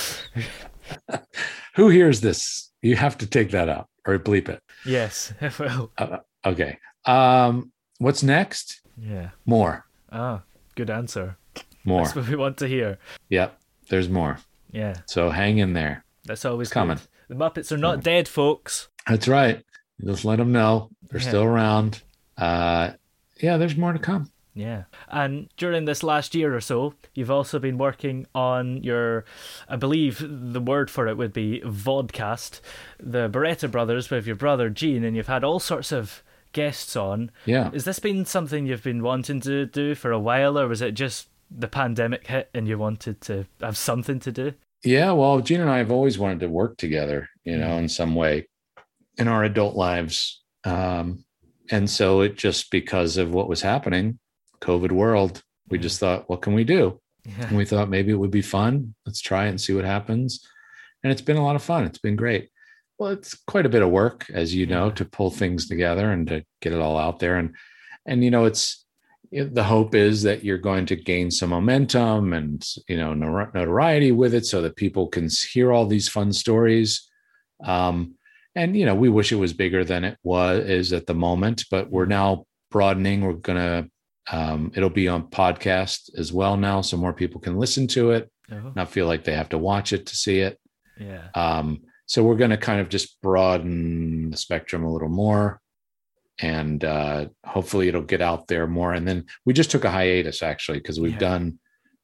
Who hears this? You have to take that out or bleep it. Yes, well, Uh, okay. Um, what's next? yeah. More, Ah, good answer. more. That's what we want to hear. Yep. There's more. Yeah, So hang in there. that's always It's coming. good. The Muppets are not dead, folks. That's right. Just let them know they're Yeah. still around. Uh, yeah, there's more to come. Yeah. And during this last year or so, you've also been working on your, I believe the word for it would be vodcast, the Beretta Brothers with your brother Gene, and you've had all sorts of guests on. Yeah. Has this been something you've been wanting to do for a while, or was it just the pandemic hit and you wanted to have something to do? Yeah, well, Gene and I have always wanted to work together, you know, in some way in our adult lives. Um, and so it just, because of what was happening, COVID world, we just thought, what can we do? Yeah. And we thought maybe it would be fun. Let's try it and see what happens. And it's been a lot of fun. It's been great. Well, it's quite a bit of work, as you know, Yeah. to pull things together and to get it all out there. And, and, you know, it's, the hope is that you're going to gain some momentum and, you know, notoriety with it so that people can hear all these fun stories. Um, and, you know, we wish it was bigger than it was is at the moment, but we're now broadening. We're going to, um, it'll be on podcast as well now, so more people can listen to it, Oh. not feel like they have to watch it to see it. Yeah. Um, so we're going to kind of just broaden the spectrum a little more. And uh, hopefully it'll get out there more. And then we just took a hiatus, actually, because we've Yeah. done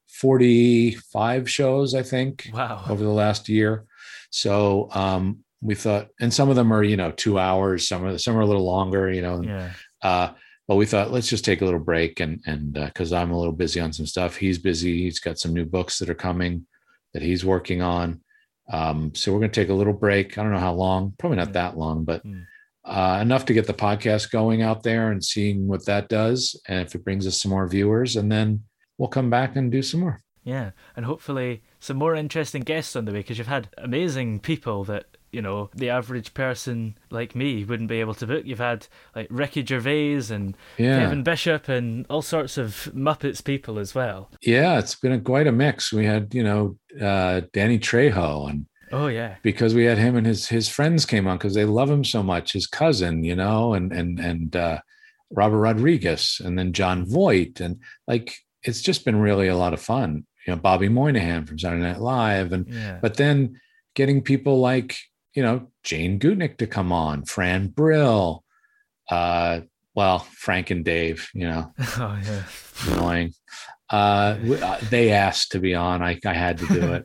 forty-five shows, I think, Wow. over the last year. So um, we thought, and some of them are, you know, two hours, some are, some are a little longer, you know. Yeah. Uh, but we thought, let's just take a little break. And and because uh, I'm a little busy on some stuff. He's busy. He's got some new books that are coming that he's working on. Um, so we're going to take a little break. I don't know how long, probably not Yeah. that long, but Mm. Uh, enough to get the podcast going out there and seeing what that does. And if it brings us some more viewers, and then we'll come back and do some more. Yeah. And hopefully some more interesting guests on the way, because you've had amazing people that, you know, the average person like me wouldn't be able to book. You've had like Ricky Gervais and Yeah. Kevin Bishop and all sorts of Muppets people as well. Yeah, it's been a, quite a mix. We had, you know, uh, Danny Trejo, and Oh, yeah. because we had him and his his friends came on because they love him so much, his cousin, you know, and and and uh, Robert Rodriguez, and then John Voight, and like it's just been really a lot of fun. You know, Bobby Moynihan from Saturday Night Live, and Yeah. but then getting people like, you know, Jane Gutnick to come on, Fran Brill, uh, well, Frank and Dave, you know, Oh, yeah. annoying. Uh, w- uh, they asked to be on. I, I had to do it.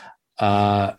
Uh,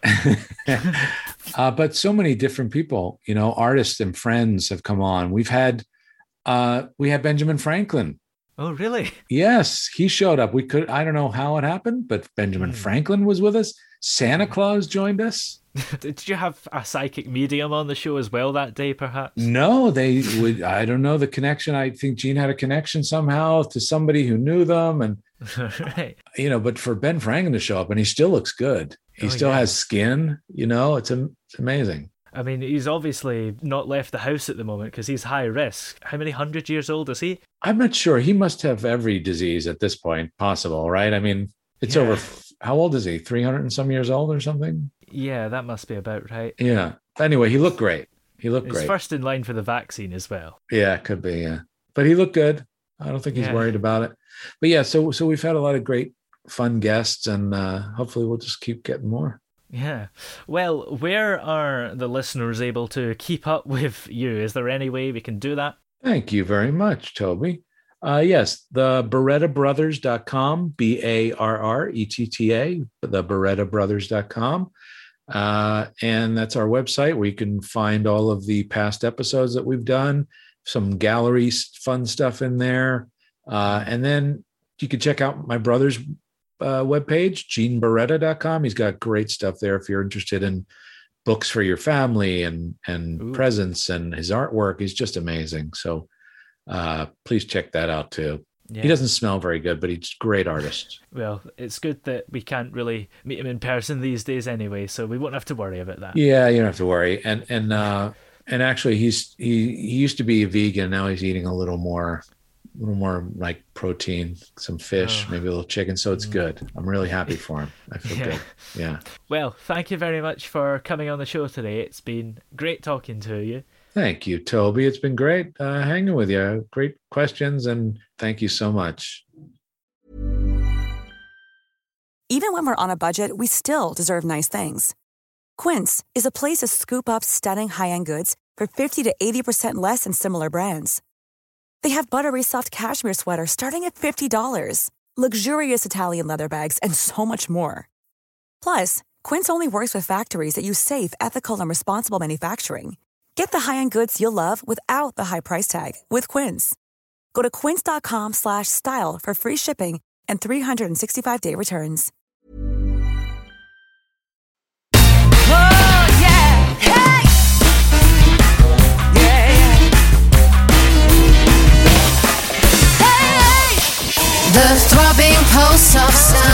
uh, but so many different people, you know, artists and friends have come on. We've had, uh, we had Benjamin Franklin. Oh, really? Yes, he showed up. We could, I don't know how it happened, but Benjamin Hmm. Franklin was with us. Santa Claus joined us. Did you have a psychic medium on the show as well that day, perhaps? No, they would, I don't know the connection. I think Gene had a connection somehow to somebody who knew them. And, Right. you know, but for Ben Franklin to show up, and he still looks good. He Oh, still yeah. has skin, you know, it's, am- it's amazing. I mean, he's obviously not left the house at the moment because he's high risk. How many hundred years old is he? I'm not sure. He must have every disease at this point possible, right? I mean, it's Yeah. over. How old is he? three hundred and some years old or something? Yeah, that must be about right. Yeah. Anyway, he looked great. He looked He's great. first in line for the vaccine as well. Yeah, it could be. Yeah. But he looked good. I don't think he's Yeah. worried about it. But yeah, so so we've had a lot of great fun guests, and uh, hopefully we'll just keep getting more. Yeah. Well, where are the listeners able to keep up with you? Is there any way we can do that? Thank you very much, Toby. Uh, yes, the Beretta Brothers dot com, B A R R E T T A, the Beretta Brothers dot com. Uh, and that's our website where you can find all of the past episodes that we've done, some gallery fun stuff in there. Uh, and then you can check out my brother's uh, webpage, Gene Beretta dot com. He's got great stuff there if you're interested in books for your family and, and Ooh. presents, and his artwork is just amazing. So uh, please check that out too. Yeah. He doesn't smell very good, but he's a great artist. Well, it's good that we can't really meet him in person these days anyway, so we won't have to worry about that. Yeah, you don't have to worry. And and uh, and actually, he's he he used to be a vegan. Now he's eating a little more, a little more like protein, some fish, Oh. maybe a little chicken. So it's good. I'm really happy for him. I feel Yeah. good. Yeah. Well, thank you very much for coming on the show today. It's been great talking to you. Thank you, Toby. It's been great uh, hanging with you. Great questions, and thank you so much. Even when we're on a budget, we still deserve nice things. Quince is a place to scoop up stunning high-end goods for fifty to eighty percent less than similar brands. They have buttery soft cashmere sweaters starting at fifty dollars, luxurious Italian leather bags, and so much more. Plus, Quince only works with factories that use safe, ethical, and responsible manufacturing. Get the high-end goods you'll love without the high price tag with Quince. Go to quince.com slash style for free shipping and three sixty-five day returns. Oh, yeah. Hey! Yeah, yeah. Hey! The throbbing pulse of sound.